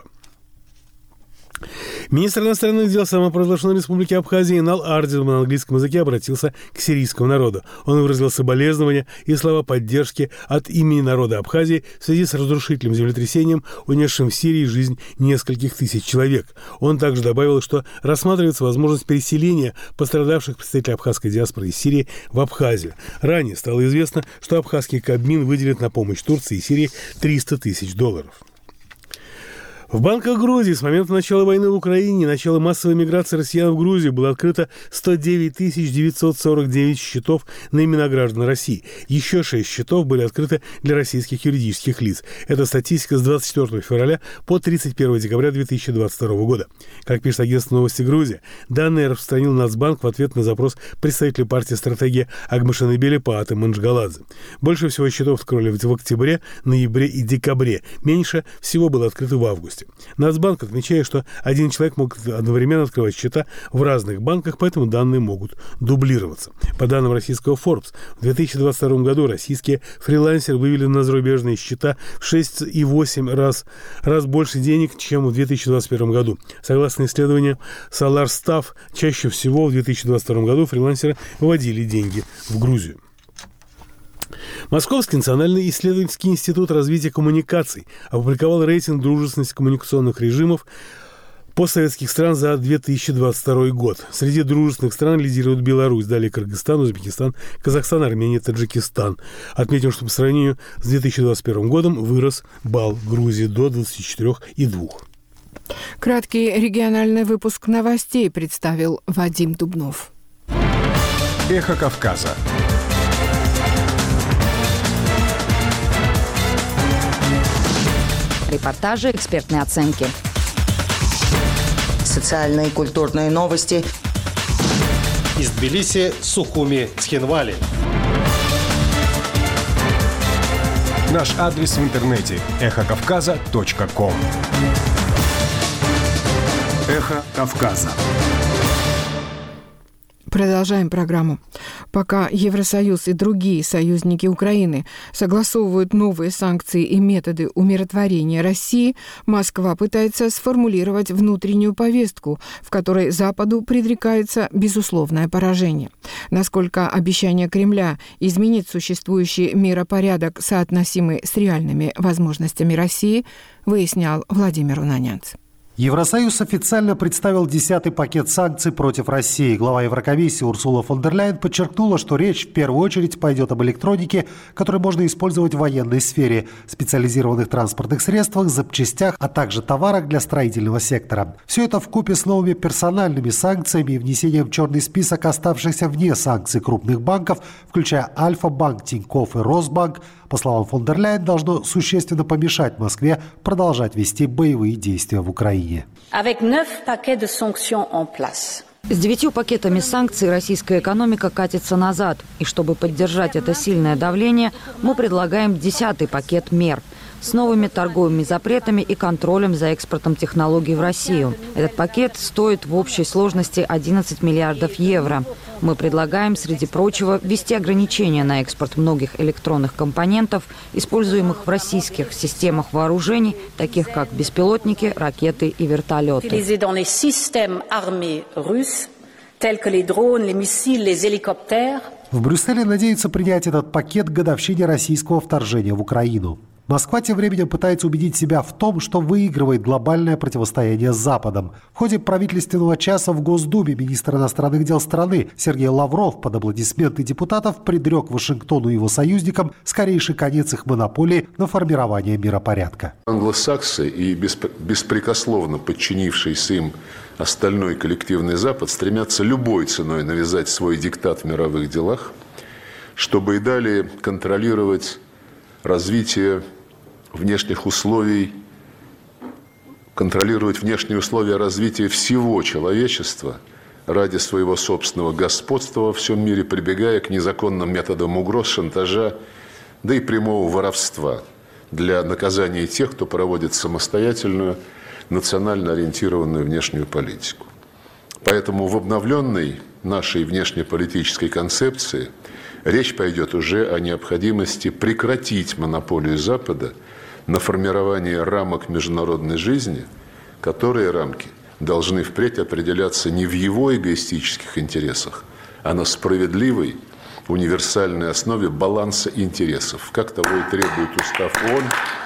Министр иностранных дел самопровозглашенной республики Абхазии Инал Ардин на английском языке обратился к сирийскому народу. Он выразил соболезнования и слова поддержки от имени народа Абхазии в связи с разрушительным землетрясением, унесшим в Сирии жизнь нескольких тысяч человек. Он также добавил, что рассматривается возможность переселения пострадавших представителей абхазской диаспоры из Сирии в Абхазию. Ранее стало известно, что абхазский Кабмин выделит на помощь Турции и Сирии триста тысяч долларов. В банках Грузии с момента начала войны в Украине и начала массовой миграции россиян в Грузию было открыто сто девять тысяч девятьсот сорок девять счетов на имена граждан России. Еще шесть счетов были открыты для российских юридических лиц. Это статистика с двадцать четвёртого февраля по тридцать первого декабря две тысячи двадцать второго года. Как пишет агентство «Новости Грузия», данные распространил Нацбанк в ответ на запрос представителя партии «Стратегия» Агмашины Белипааты Манджгаладзе. Больше всего счетов открыли в октябре, ноябре и декабре. Меньше всего было открыто в августе. Нацбанк отмечает, что один человек мог одновременно открывать счета в разных банках, поэтому данные могут дублироваться. По данным российского Forbes, в две тысячи двадцать втором году российские фрилансеры вывели на зарубежные счета в шесть и восемь раз, раз больше денег, чем в две тысячи двадцать первом году. Согласно исследованию SolarStaff, чаще всего в две тысячи двадцать втором году фрилансеры выводили деньги в Грузию. Московский национальный исследовательский институт развития коммуникаций опубликовал рейтинг дружественности коммуникационных режимов постсоветских стран за две тысячи двадцать второй год. Среди дружественных стран лидируют Беларусь, далее Кыргызстан, Узбекистан, Казахстан, Армения, Таджикистан. Отметим, что по сравнению с две тысячи двадцать первым годом вырос балл Грузии до двадцати четырёх и двух. Краткий региональный выпуск новостей представил Вадим Дубнов. Эхо Кавказа. Репортажи, экспертные оценки. Социальные и культурные новости. Из Тбилиси, Сухуми, Цхинвали. Наш адрес в интернете – эхо кавказа точка ком. Эхо Кавказа. Продолжаем программу. Пока Евросоюз и другие союзники Украины согласовывают новые санкции и методы умиротворения России, Москва пытается сформулировать внутреннюю повестку, в которой Западу предрекается безусловное поражение. Насколько обещание Кремля изменить существующий миропорядок, соотносимый с реальными возможностями России, выяснял Владимир Унанянц. Евросоюз официально представил десятый пакет санкций против России. Глава Еврокомиссии Урсула фон дер Ляйен подчеркнула, что речь в первую очередь пойдет об электронике, которую можно использовать в военной сфере, специализированных транспортных средствах, запчастях, а также товарах для строительного сектора. Все это вкупе с новыми персональными санкциями и внесением в черный список оставшихся вне санкций крупных банков, включая Альфа-банк, Тинькофф и Росбанк, по словам фон дер Ляйен, должно существенно помешать Москве продолжать вести боевые действия в Украине. С девятью пакетами санкций российская экономика катится назад. И чтобы поддержать это сильное давление, мы предлагаем десятый пакет мер с новыми торговыми запретами и контролем за экспортом технологий в Россию. Этот пакет стоит в общей сложности одиннадцать миллиардов евро. Мы предлагаем, среди прочего, ввести ограничения на экспорт многих электронных компонентов, используемых в российских системах вооружений, таких как беспилотники, ракеты и вертолеты. В Брюсселе надеются принять этот пакет к годовщине российского вторжения в Украину. Москва тем временем пытается убедить себя в том, что выигрывает глобальное противостояние с Западом. В ходе правительственного часа в Госдуме министр иностранных дел страны Сергей Лавров под аплодисменты депутатов предрек Вашингтону и его союзникам скорейший конец их монополии на формирование миропорядка. Англосаксы и беспрекословно подчинившийся им остальной коллективный Запад стремятся любой ценой навязать свой диктат в мировых делах, чтобы и далее контролировать развитие внешних условий, контролировать внешние условия развития всего человечества ради своего собственного господства во всем мире, прибегая к незаконным методам угроз, шантажа, да и прямого воровства для наказания тех, кто проводит самостоятельную, национально ориентированную внешнюю политику. Поэтому в обновленной нашей внешнеполитической концепции речь пойдет уже о необходимости прекратить монополию Запада на формирование рамок международной жизни, которые рамки должны впредь определяться не в его эгоистических интересах, а на справедливой, универсальной основе баланса интересов, как того и требует Устав ООН,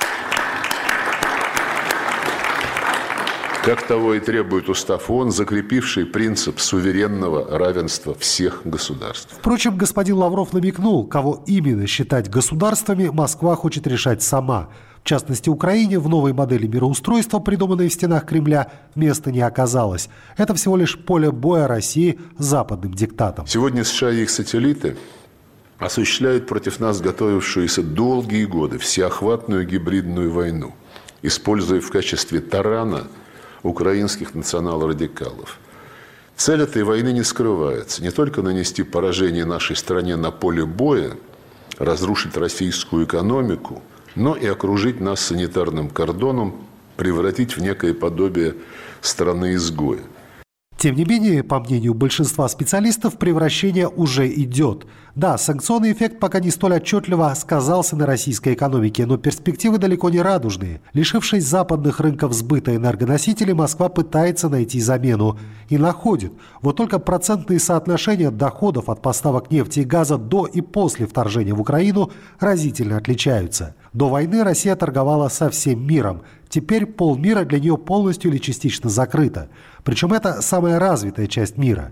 как того и требует Устав ООН, закрепивший принцип суверенного равенства всех государств. Впрочем, господин Лавров намекнул, кого именно считать государствами, Москва хочет решать сама. В частности, Украине в новой модели мироустройства, придуманной в стенах Кремля, места не оказалось. Это всего лишь поле боя России с западным диктатом. Сегодня США и их сателлиты осуществляют против нас готовившуюся долгие годы всеохватную гибридную войну, используя в качестве тарана украинских национал-радикалов. Цель этой войны не скрывается. Не только нанести поражение нашей стране на поле боя, разрушить российскую экономику, но и окружить нас санитарным кордоном, превратить в некое подобие страны-изгоя. Тем не менее, по мнению большинства специалистов, превращение уже идет. Да, санкционный эффект пока не столь отчетливо сказался на российской экономике, но перспективы далеко не радужные. Лишившись западных рынков сбыта энергоносителей, Москва пытается найти замену. И находит. Вот только процентные соотношения доходов от поставок нефти и газа до и после вторжения в Украину разительно отличаются. До войны Россия торговала со всем миром. Теперь полмира для нее полностью или частично закрыто. Причем это самая развитая часть мира.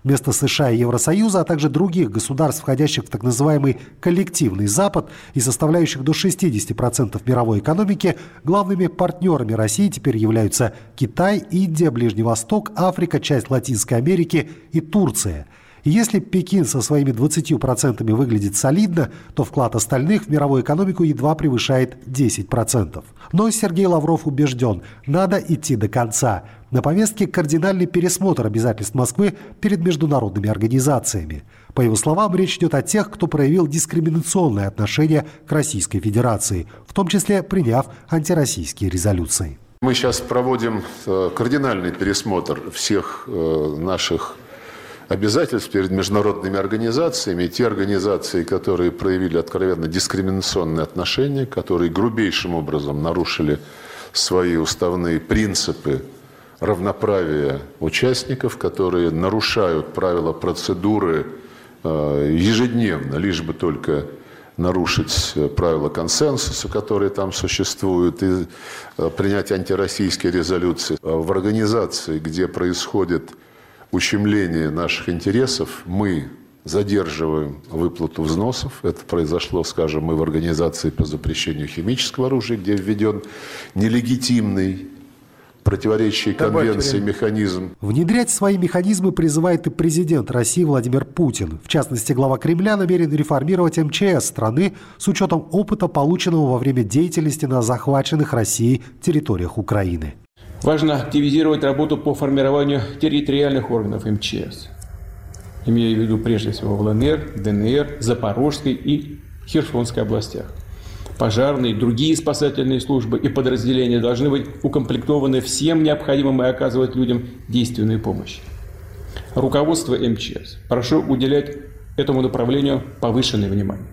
Вместо США и Евросоюза, а также других государств, входящих в так называемый коллективный Запад и составляющих до шестьдесят процентов мировой экономики, главными партнерами России теперь являются Китай, Индия, Ближний Восток, Африка, часть Латинской Америки и Турция. И если Пекин со своими двадцатью процентами выглядит солидно, то вклад остальных в мировую экономику едва превышает десять процентов. Но Сергей Лавров убежден, надо идти до конца. На повестке кардинальный пересмотр обязательств Москвы перед международными организациями. По его словам, речь идет о тех, кто проявил дискриминационное отношение к Российской Федерации, в том числе приняв антироссийские резолюции. Мы сейчас проводим кардинальный пересмотр всех наших обязательств перед международными организациями. И те организации, которые проявили откровенно дискриминационные отношения, которые грубейшим образом нарушили свои уставные принципы равноправия участников, которые нарушают правила процедуры ежедневно, лишь бы только нарушить правила консенсуса, которые там существуют, и принять антироссийские резолюции. В организации, где происходит ущемление наших интересов, мы задерживаем выплату взносов. Это произошло, скажем, мы в Организации по запрещению химического оружия, где введен нелегитимный, противоречащий конвенции механизм. Внедрять свои механизмы призывает и президент России Владимир Путин. В частности, глава Кремля намерен реформировать эм че эс страны с учетом опыта, полученного во время деятельности на захваченных Россией территориях Украины. Важно активизировать работу по формированию территориальных органов эм че эс. Имею в виду прежде всего в эл эн эр, дэ эн эр, Запорожской и Херсонской областях. Пожарные, другие спасательные службы и подразделения должны быть укомплектованы всем необходимым и оказывать людям действенную помощь. Руководство эм че эс прошу уделять этому направлению повышенное внимание.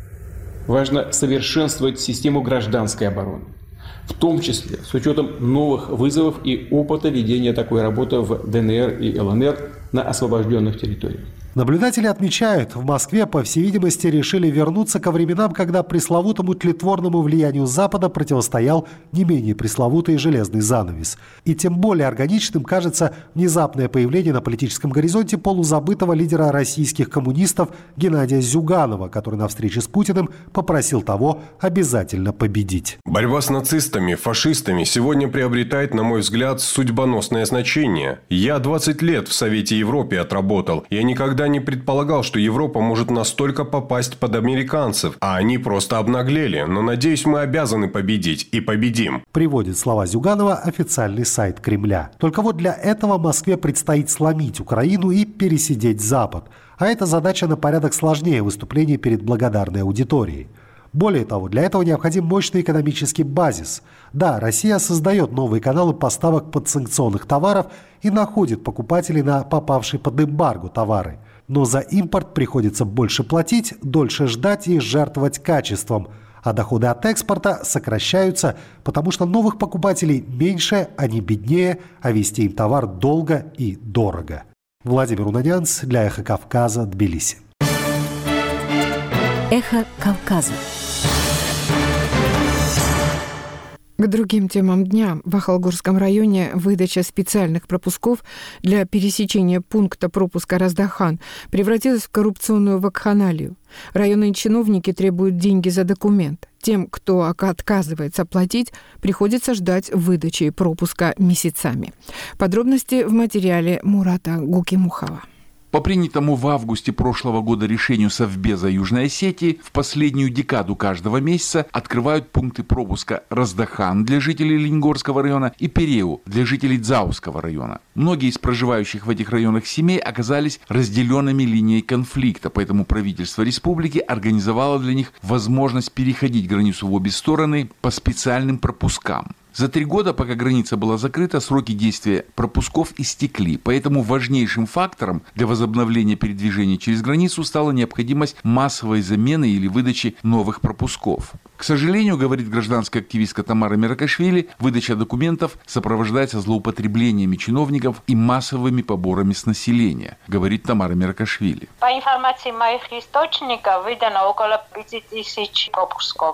Важно совершенствовать систему гражданской обороны, в том числе с учетом новых вызовов и опыта ведения такой работы в дэ эн эр и эл эн эр на освобожденных территориях. Наблюдатели отмечают, в Москве, по всей видимости, решили вернуться ко временам, когда пресловутому тлетворному влиянию Запада противостоял не менее пресловутый железный занавес. И тем более органичным кажется внезапное появление на политическом горизонте полузабытого лидера российских коммунистов Геннадия Зюганова, который на встрече с Путиным попросил того обязательно победить. Борьба с нацистами, фашистами сегодня приобретает, на мой взгляд, судьбоносное значение. Я двадцать лет в Совете Европы отработал. Я никогда не предполагал, что Европа может настолько попасть под американцев, а они просто обнаглели. Но, надеюсь, мы обязаны победить и победим. Приводит слова Зюганова официальный сайт Кремля. Только вот для этого Москве предстоит сломить Украину и пересидеть Запад. А эта задача на порядок сложнее выступления перед благодарной аудиторией. Более того, для этого необходим мощный экономический базис. Да, Россия создает новые каналы поставок подсанкционных товаров и находит покупателей на попавшие под эмбарго товары. Но за импорт приходится больше платить, дольше ждать и жертвовать качеством. А доходы от экспорта сокращаются, потому что новых покупателей меньше, они беднее, а везти им товар долго и дорого. Владимир Унанянц для «Эхо Кавказа», Тбилиси. «Эхо Кавказа». К другим темам дня. В Ахалгорском районе выдача специальных пропусков для пересечения пункта пропуска Раздахан превратилась в коррупционную вакханалию. Районные чиновники требуют деньги за документ. Тем, кто отказывается платить, приходится ждать выдачи пропуска месяцами. Подробности в материале Мурата Гукимухова. По принятому в августе прошлого года решению Совбеза Южной Осетии в последнюю декаду каждого месяца открывают пункты пропуска Раздахан для жителей Ленигорского района и Переу для жителей Дзауского района. Многие из проживающих в этих районах семей оказались разделенными линией конфликта, поэтому правительство республики организовало для них возможность переходить границу в обе стороны по специальным пропускам. За три года, пока граница была закрыта, сроки действия пропусков истекли, поэтому важнейшим фактором для возобновления передвижения через границу стала необходимость массовой замены или выдачи новых пропусков. К сожалению, говорит гражданская активистка Тамара Меракашвили, выдача документов сопровождается злоупотреблениями чиновников и массовыми поборами с населения, говорит Тамара Меракашвили. По информации моих источников, выдано около пяти тысяч пропусков.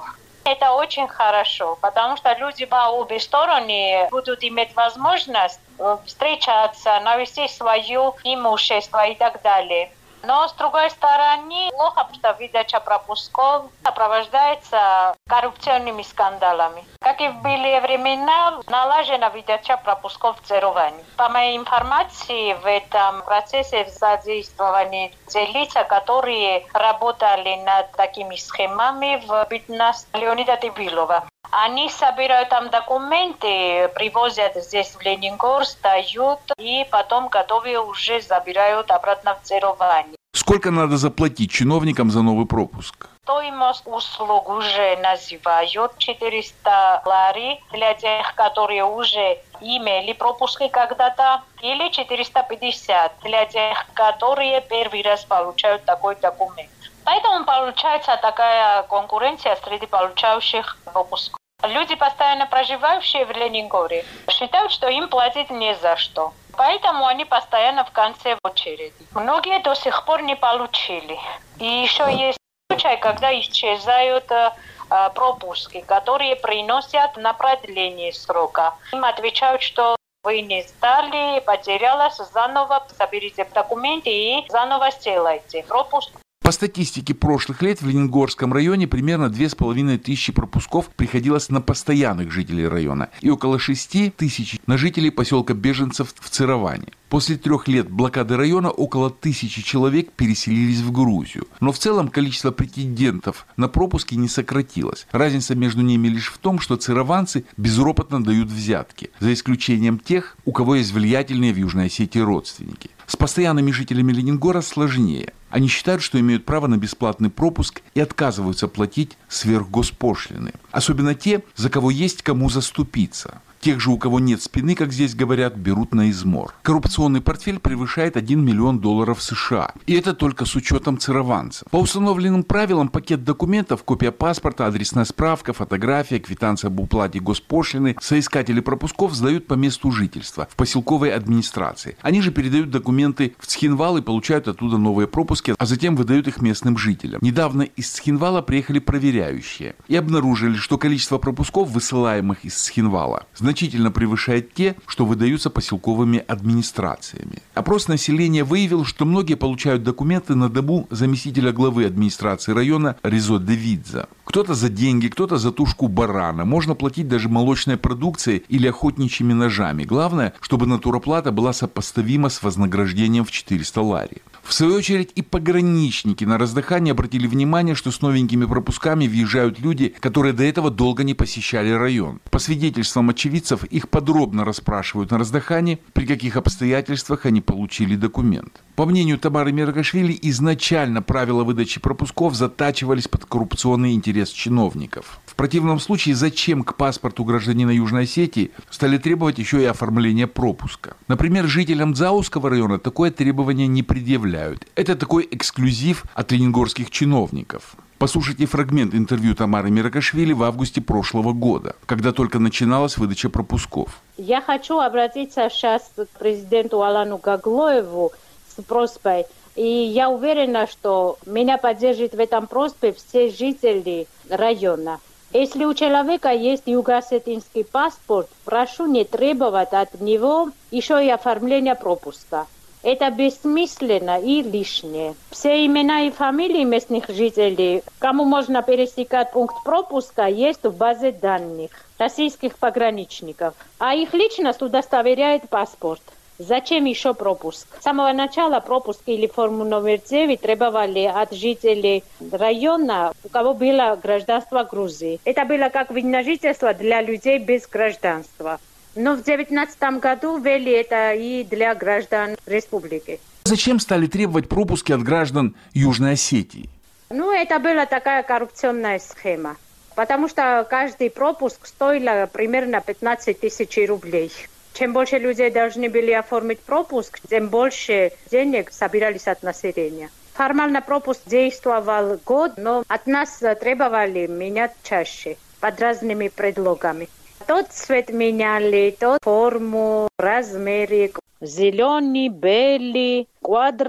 Это очень хорошо, потому что люди по обе стороны будут иметь возможность встречаться, навести свое имущество и так далее. Но, с другой стороны, плохо, что выдача пропусков сопровождается коррупционными скандалами. Как и в былые времена, налажена выдача пропусков в Церуване. По моей информации, в этом процессе задействованы те лица, которые работали над такими схемами в бытность Леонида Тибилова. Они собирают там документы, привозят здесь в Ленингорск, дают, и потом готовые уже забирают обратно в Церувань. Сколько надо заплатить чиновникам за новый пропуск? Стоимость услуг уже называют четыреста лари для тех, которые уже имели пропуски когда-то, или четыреста пятьдесят для тех, которые первый раз получают такой документ. Поэтому получается такая конкуренция среди получающих пропуск. Люди, постоянно проживающие в Ленингоре, считают, что им платить не за что. Поэтому они постоянно в конце очереди. Многие до сих пор не получили. И еще есть случай, когда исчезают э, пропуски, которые приносят на продление срока. Им отвечают, что вы не сдали, потерялось, заново соберите документы и заново сделайте пропуск. По статистике прошлых лет в Ленингорском районе примерно две с половиной тысячи пропусков приходилось на постоянных жителей района и около шести тысяч на жителей поселка Беженцев в Церуване. После трех лет блокады района около тысячи человек переселились в Грузию. Но в целом количество претендентов на пропуски не сократилось. Разница между ними лишь в том, что церуванцы безропотно дают взятки, за исключением тех, у кого есть влиятельные в Южной Осетии родственники. С постоянными жителями Ленингора сложнее. Они считают, что имеют право на бесплатный пропуск и отказываются платить сверхгоспошлины. Особенно те, за кого есть кому заступиться. Тех же, у кого нет спины, как здесь говорят, берут на измор. Коррупционный портфель превышает один миллион долларов США. И это только с учетом церуванцев. По установленным правилам пакет документов, копия паспорта, адресная справка, фотография, квитанция об уплате госпошлины соискатели пропусков сдают по месту жительства, в поселковой администрации. Они же передают документы в Цхинвал и получают оттуда новые пропуски, а затем выдают их местным жителям. Недавно из Цхинвала приехали проверяющие и обнаружили, что количество пропусков, высылаемых из Цхинвала, значительно превышает те, что выдаются поселковыми администрациями. Опрос населения выявил, что многие получают документы на дому заместителя главы администрации района Резо Девидза. Кто-то за деньги, кто-то за тушку барана. Можно платить даже молочной продукцией или охотничьими ножами. Главное, чтобы натуроплата была сопоставима с вознаграждением в четыреста лари. В свою очередь и пограничники на раздыхание обратили внимание, что с новенькими пропусками въезжают люди, которые до этого долго не посещали район. По свидетельствам очевидцев, их подробно расспрашивают на раздыхании, при каких обстоятельствах они получили документ. По мнению Тамары Миракашвили, изначально правила выдачи пропусков затачивались под коррупционный интерес чиновников. В противном случае, зачем к паспорту гражданина Южной Осетии стали требовать еще и оформления пропуска? Например, жителям Заузского района такое требование не предъявляют. Это такой эксклюзив от ленингорских чиновников. Послушайте фрагмент интервью Тамары Миракашвили в августе прошлого года, когда только начиналась выдача пропусков. Я хочу обратиться сейчас к президенту Алану Гаглоеву с просьбой. И я уверена, что меня поддержат в этом просьбе все жители района. Если у человека есть юго-осетинский паспорт, прошу не требовать от него еще и оформления пропуска. Это бессмысленно и лишнее. Все имена и фамилии местных жителей, кому можно пересекать пункт пропуска, есть в базе данных российских пограничников. А их личность удостоверяет паспорт. Зачем еще пропуск? С самого начала пропуск или форму номер девять требовали от жителей района, у кого было гражданство Грузии. Это было как вид на жительство для людей без гражданства. Но в две тысячи девятнадцатом году ввели это и для граждан республики. Зачем стали требовать пропуски от граждан Южной Осетии? Ну, это была такая коррупционная схема. Потому что каждый пропуск стоил примерно пятнадцать тысяч рублей. Чем больше людей должны были оформить пропуск, тем больше денег собирались от населения. Формально пропуск действовал год, но от нас требовали менять чаще, под разными предлогами. Тот цвет меняли, тот форму, размеры, зеленый, белый,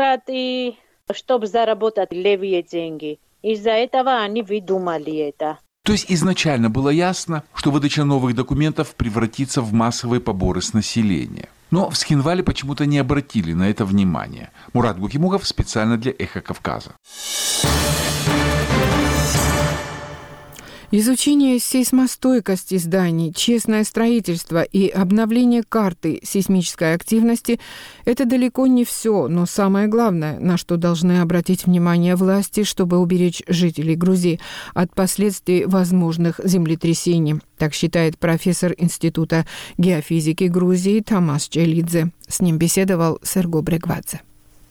квадраты, чтобы заработать левые деньги. Из-за этого они выдумали это. То есть изначально было ясно, что выдача новых документов превратится в массовые поборы с населения. Но в Схинвале почему-то не обратили на это внимания. Мурат Гукимуков специально для «Эхо Кавказа». Изучение сейсмостойкости зданий, честное строительство и обновление карты сейсмической активности – это далеко не все, но самое главное, на что должны обратить внимание власти, чтобы уберечь жителей Грузии от последствий возможных землетрясений. Так считает профессор Института геофизики Грузии Тамас Челидзе. С ним беседовал Серго Брегвадзе.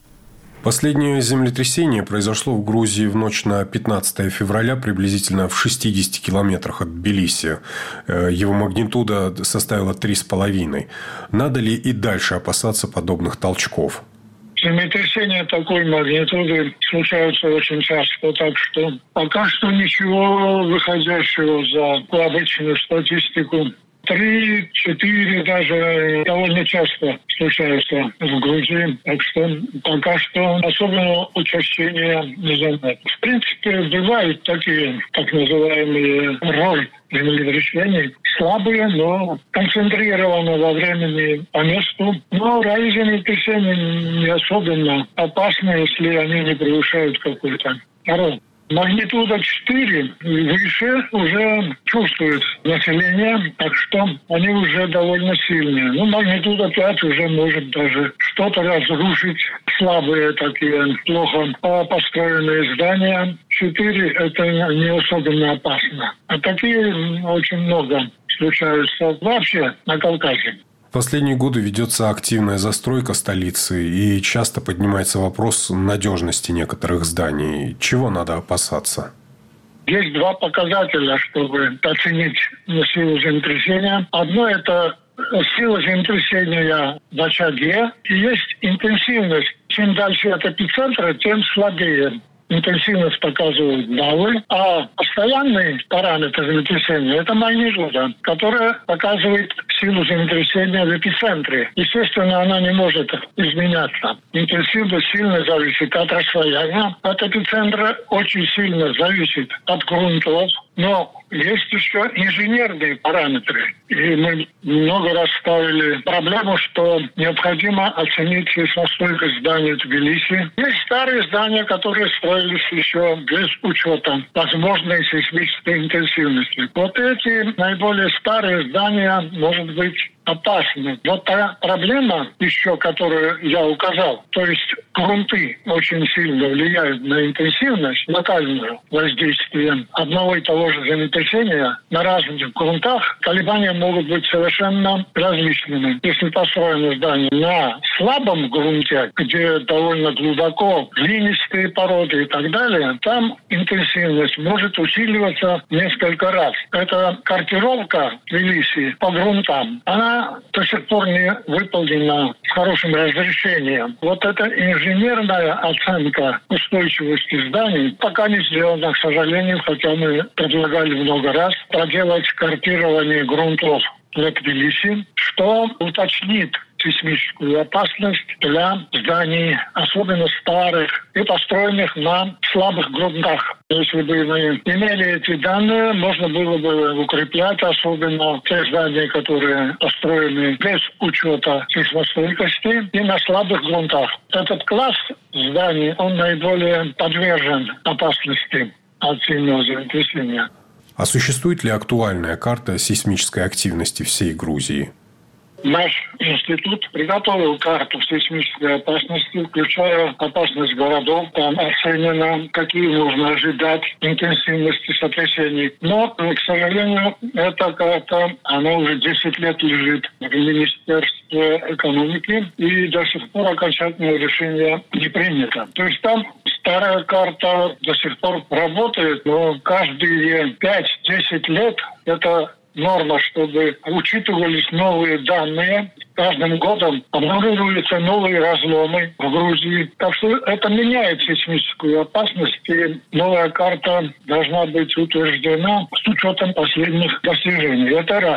Последнее землетрясение произошло в Грузии в ночь на пятнадцатое февраля, приблизительно в шестидесяти километрах от Тбилиси. Его магнитуда составила три с половиной. Надо ли и дальше опасаться подобных толчков? Землетрясения такой магнитуды случаются очень часто, так что пока что ничего выходящего за обычную статистику. Три, четыре даже довольно часто случаются в Грузии. Так что пока что особенного учащения не заметно. В принципе, бывают такие так называемые роль землетрясений. Слабые, но концентрированы во времени по месту. Но ради землетрясений не особенно опасны, если они не превышают какой-то порог. Магнитуда четыре выше уже чувствует население, так что они уже довольно сильные. Ну, магнитуда пять уже может даже что-то разрушить. Слабые такие, плохо построенные здания. четыре это не особенно опасно. А такие очень много случаются вообще на Кавказе. В последние годы ведется активная застройка столицы, и часто поднимается вопрос надежности некоторых зданий. Чего надо опасаться? Есть два показателя, чтобы оценить силу землетрясения. Одно – это сила землетрясения в очаге, и есть интенсивность. Чем дальше от эпицентра, тем слабее. Интенсивность показывает баллы, а постоянный параметр землетрясения – это магнитуда, которая показывает силу землетрясения в эпицентре. Естественно, она не может изменяться. Интенсивность сильно зависит от расстояния от эпицентра, очень сильно зависит от грунтов, но есть еще инженерные параметры. И мы много раз ставили проблему, что необходимо оценить сейсмостойкость зданий в Тбилиси. Есть старые здания, которые строились еще без учета возможной сейсмической интенсивности. Вот эти наиболее старые здания, может быть, опасны. Вот та проблема еще, которую я указал, то есть грунты очень сильно влияют на интенсивность, локальное воздействие одного и того же землетрясения на разных грунтах, колебания могут быть совершенно различными. Если построено здание на слабом грунте, где довольно глубоко глинистые породы и так далее, там интенсивность может усиливаться несколько раз. Эта картировка Тбилиси по грунтам, она до сих пор не выполнена с хорошим разрешением. Вот эта инженерная оценка устойчивости зданий пока не сделана, к сожалению, хотя мы предлагали много раз проделать картирование грунтов для Тбилиси, что уточнит сейсмическую опасность для зданий, особенно старых и построенных на слабых грунтах. Если бы мы имели эти данные, можно было бы укреплять особенно те здания, которые построены без учета сейсмостойкости и на слабых грунтах. Этот класс зданий, он наиболее подвержен опасности от сильного землетрясения. А существует ли актуальная карта сейсмической активности всей Грузии? Наш институт приготовил карту сейсмической опасности, включая опасность городов. Там оценено, какие нужно ожидать интенсивности сотрясений. Но, к сожалению, эта карта, она уже десять лет лежит в Министерстве экономики, и до сих пор окончательное решение не принято. То есть там старая карта до сих пор работает, но каждые пять-десять лет это норма, чтобы учитывались новые данные. Каждым годом обнаруживаются новые разломы в Грузии. Так что это меняет сейсмическую опасность, и новая карта должна быть утверждена с учетом последних достижений. Это раз.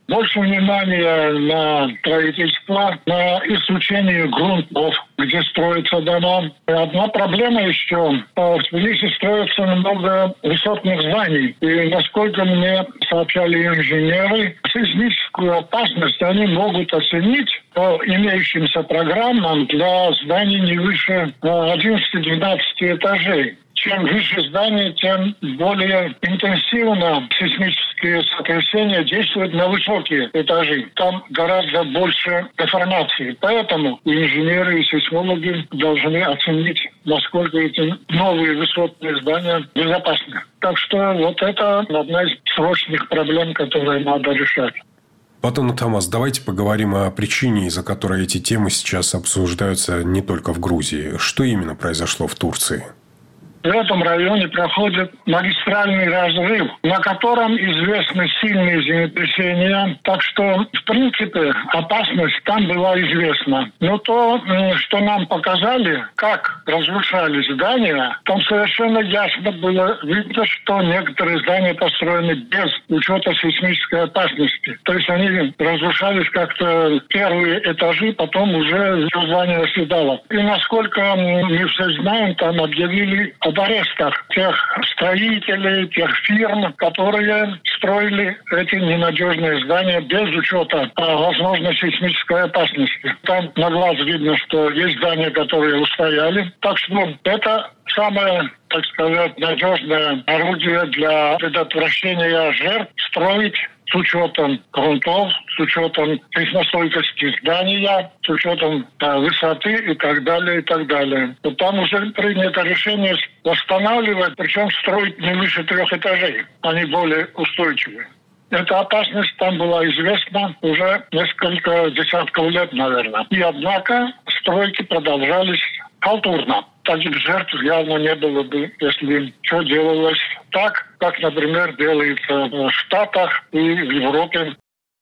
больше внимания на строительство, на изучение грунтов, где строятся дома. И одна проблема еще. В Тбилиси строится много высотных зданий. И насколько мне сообщали инженеры, сейсмическую опасность они могут оценить по имеющимся программам для зданий не выше одиннадцати-двенадцати этажей. Чем выше здание, тем более интенсивно сейсмические сотрясения действуют на высокие этажи. Там гораздо больше деформации. Поэтому инженеры и сейсмологи должны оценить, насколько эти новые высотные здания безопасны. Так что вот это одна из срочных проблем, которые надо решать. Батон Томас, давайте поговорим о причине, из-за которой эти темы сейчас обсуждаются не только в Грузии. Что именно произошло в Турции? В этом районе проходит магистральный разрыв, на котором известны сильные землетрясения. Так что, в принципе, опасность там была известна. Но то, что нам показали, как разрушались здания, там совершенно ясно было видно, что некоторые здания построены без учета сейсмической опасности. То есть они разрушались как-то первые этажи, потом уже здание оседало. И насколько мы все знаем, там объявили об арестах тех строителей, тех фирм, которые строили эти ненадежные здания без учета возможной сейсмической опасности. Там на глаз видно, что есть здания, которые устояли. Так что это самое, так сказать, надежное орудие для предотвращения жертв — строить с учетом грунтов, с учетом сейсмостойкости здания, с учетом да, высоты и так далее, и так далее. Но там уже принято решение восстанавливать, причем строить не выше трех этажей. Они более устойчивые. Эта опасность там была известна уже несколько десятков лет, наверное. И однако стройки продолжались халтурно. Таких жертв явно не было бы, если все делалось так, как, например, делается в Штатах и в Европе.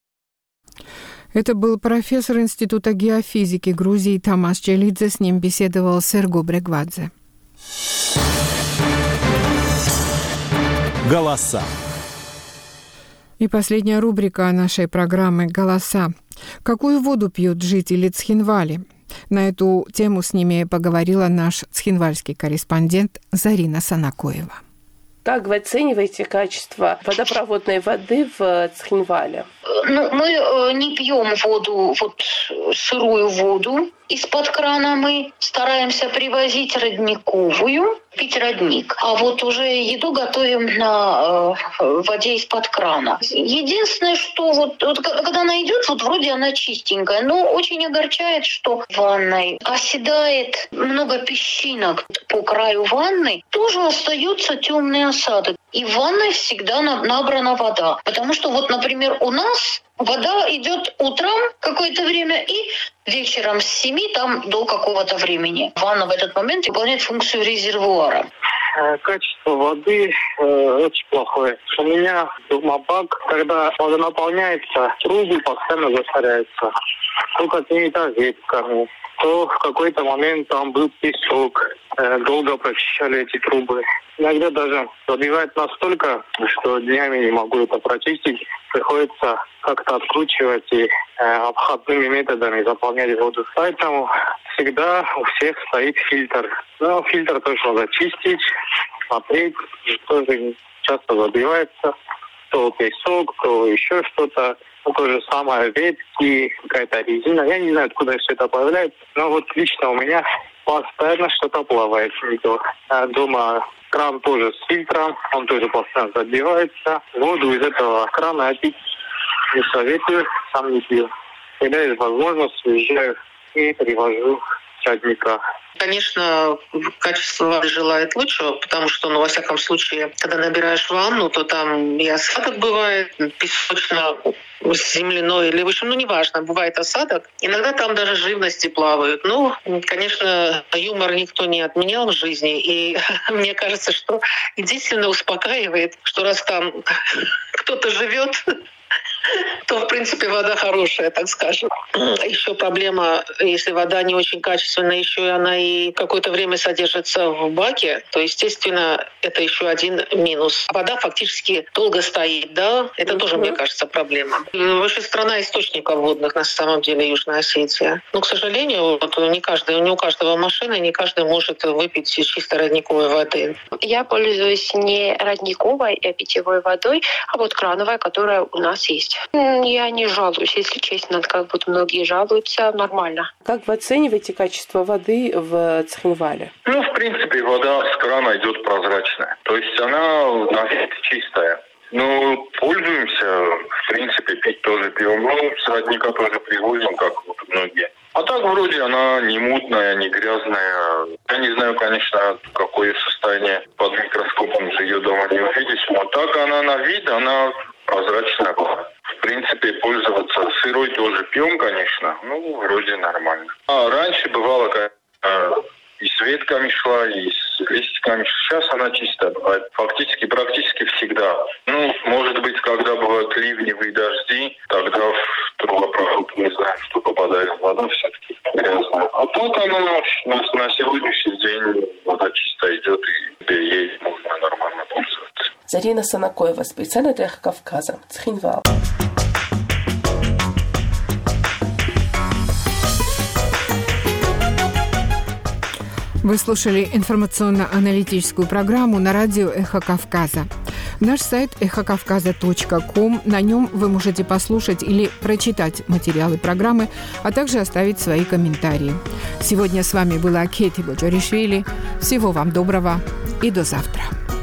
Это был профессор Института геофизики Грузии Тамас Челидзе. С ним беседовал Серго Брегвадзе. Голоса. И последняя рубрика нашей программы «Голоса». Какую воду пьют жители Цхинвали? На эту тему с ними поговорила наш цхинвальский корреспондент Зарина Санакоева. Как вы оцениваете качество водопроводной воды в Цхинвале? Ну, мы не пьем воду, вот сырую воду из-под крана. Мы стараемся привозить родниковую, пить родник. А вот уже еду готовим на э, воде из-под крана. Единственное, что вот, вот когда она идет, вот вроде она чистенькая, но очень огорчает, что в ванной оседает много песчинок по краю ванны. Тоже остаются темные осадок. И в ванной всегда набрана вода. Потому что вот, например, у нас вода идет утром какое-то время и вечером с семи там до какого-то времени. Ванна в этот момент выполняет функцию резервуара. Качество воды э, очень плохое. У меня дома бак, когда вода наполняется, трубы постоянно засоряются. Только от нее ветками. То в какой-то момент там был песок. Э, долго прочищали эти трубы. Иногда даже забивает настолько, что днями не могу это прочистить. Приходится как-то откручивать и э, обходными методами заполнять воду. Поэтому всегда у всех стоит фильтр. Но фильтр тоже надо чистить, смотреть. Тоже часто забивается. То песок, то еще что-то. Ну, то же самое, ветки, какая-то резина. Я не знаю, откуда все это появляется. Но вот лично у меня постоянно что-то плавает. А дома кран тоже с фильтром, он тоже постоянно забивается. Воду из этого крана я пить не советую, сам не пью. Когда есть возможность, уезжаю и привожу с родника. Конечно, качество воды желает лучшего, потому что, ну, во всяком случае, когда набираешь ванну, то там и осадок бывает, песочно-земляной или, в общем, ну, неважно, бывает осадок. Иногда там даже живности плавают. Ну, конечно, юмор никто не отменял в жизни, и мне кажется, что единственное успокаивает, что раз там кто-то живет, то, в принципе, вода хорошая, так скажем. Еще проблема, если вода не очень качественная, еще и она и какое-то время содержится в баке, то, естественно, это еще один минус. Вода фактически долго стоит, да? Это mm-hmm. тоже, мне кажется, проблема. Вообще страна источников водных, на самом деле, Южная Осетия. Но, к сожалению, вот не, каждый, не у каждого машины, не каждый может выпить чисто родниковой воды. Я пользуюсь не родниковой питьевой водой, а вот крановой, которая у нас есть. Я не жалуюсь, если честно, как будто многие жалуются, нормально. Как вы оцениваете качество воды в Цхинвале? Ну, в принципе, вода с крана идет прозрачная. То есть она на вид чистая. Ну, пользуемся, в принципе, пить тоже пьем. Ну, с родника тоже привозим, как вот многие. А так вроде она не мутная, не грязная. Я не знаю, конечно, какое состояние под микроскопом же ее дома не увидишь. Но так она на вид, она прозрачная была. В принципе, пользоваться сырой тоже пьем, конечно. Ну, вроде нормально. А раньше бывало, как и с ветками шла, и с листиками. Сейчас она чистая бывает. Фактически, практически всегда. Ну, может быть, когда бывают ливневые дожди, тогда в трубопровод, не знаю, что попадает вода все-таки грязная. А так она на, на сегодняшний день вода чистая идет, и ей можно нормально пользоваться. Зарина Санакоева, специально для Кавказа, Цхинвал. Вы слушали информационно-аналитическую программу на радио «Эхо Кавказа». Наш сайт эхо кавказа точка ком. На нем вы можете послушать или прочитать материалы программы, а также оставить свои комментарии. Сегодня с вами была Кети Боджоришвили. Всего вам доброго и до завтра.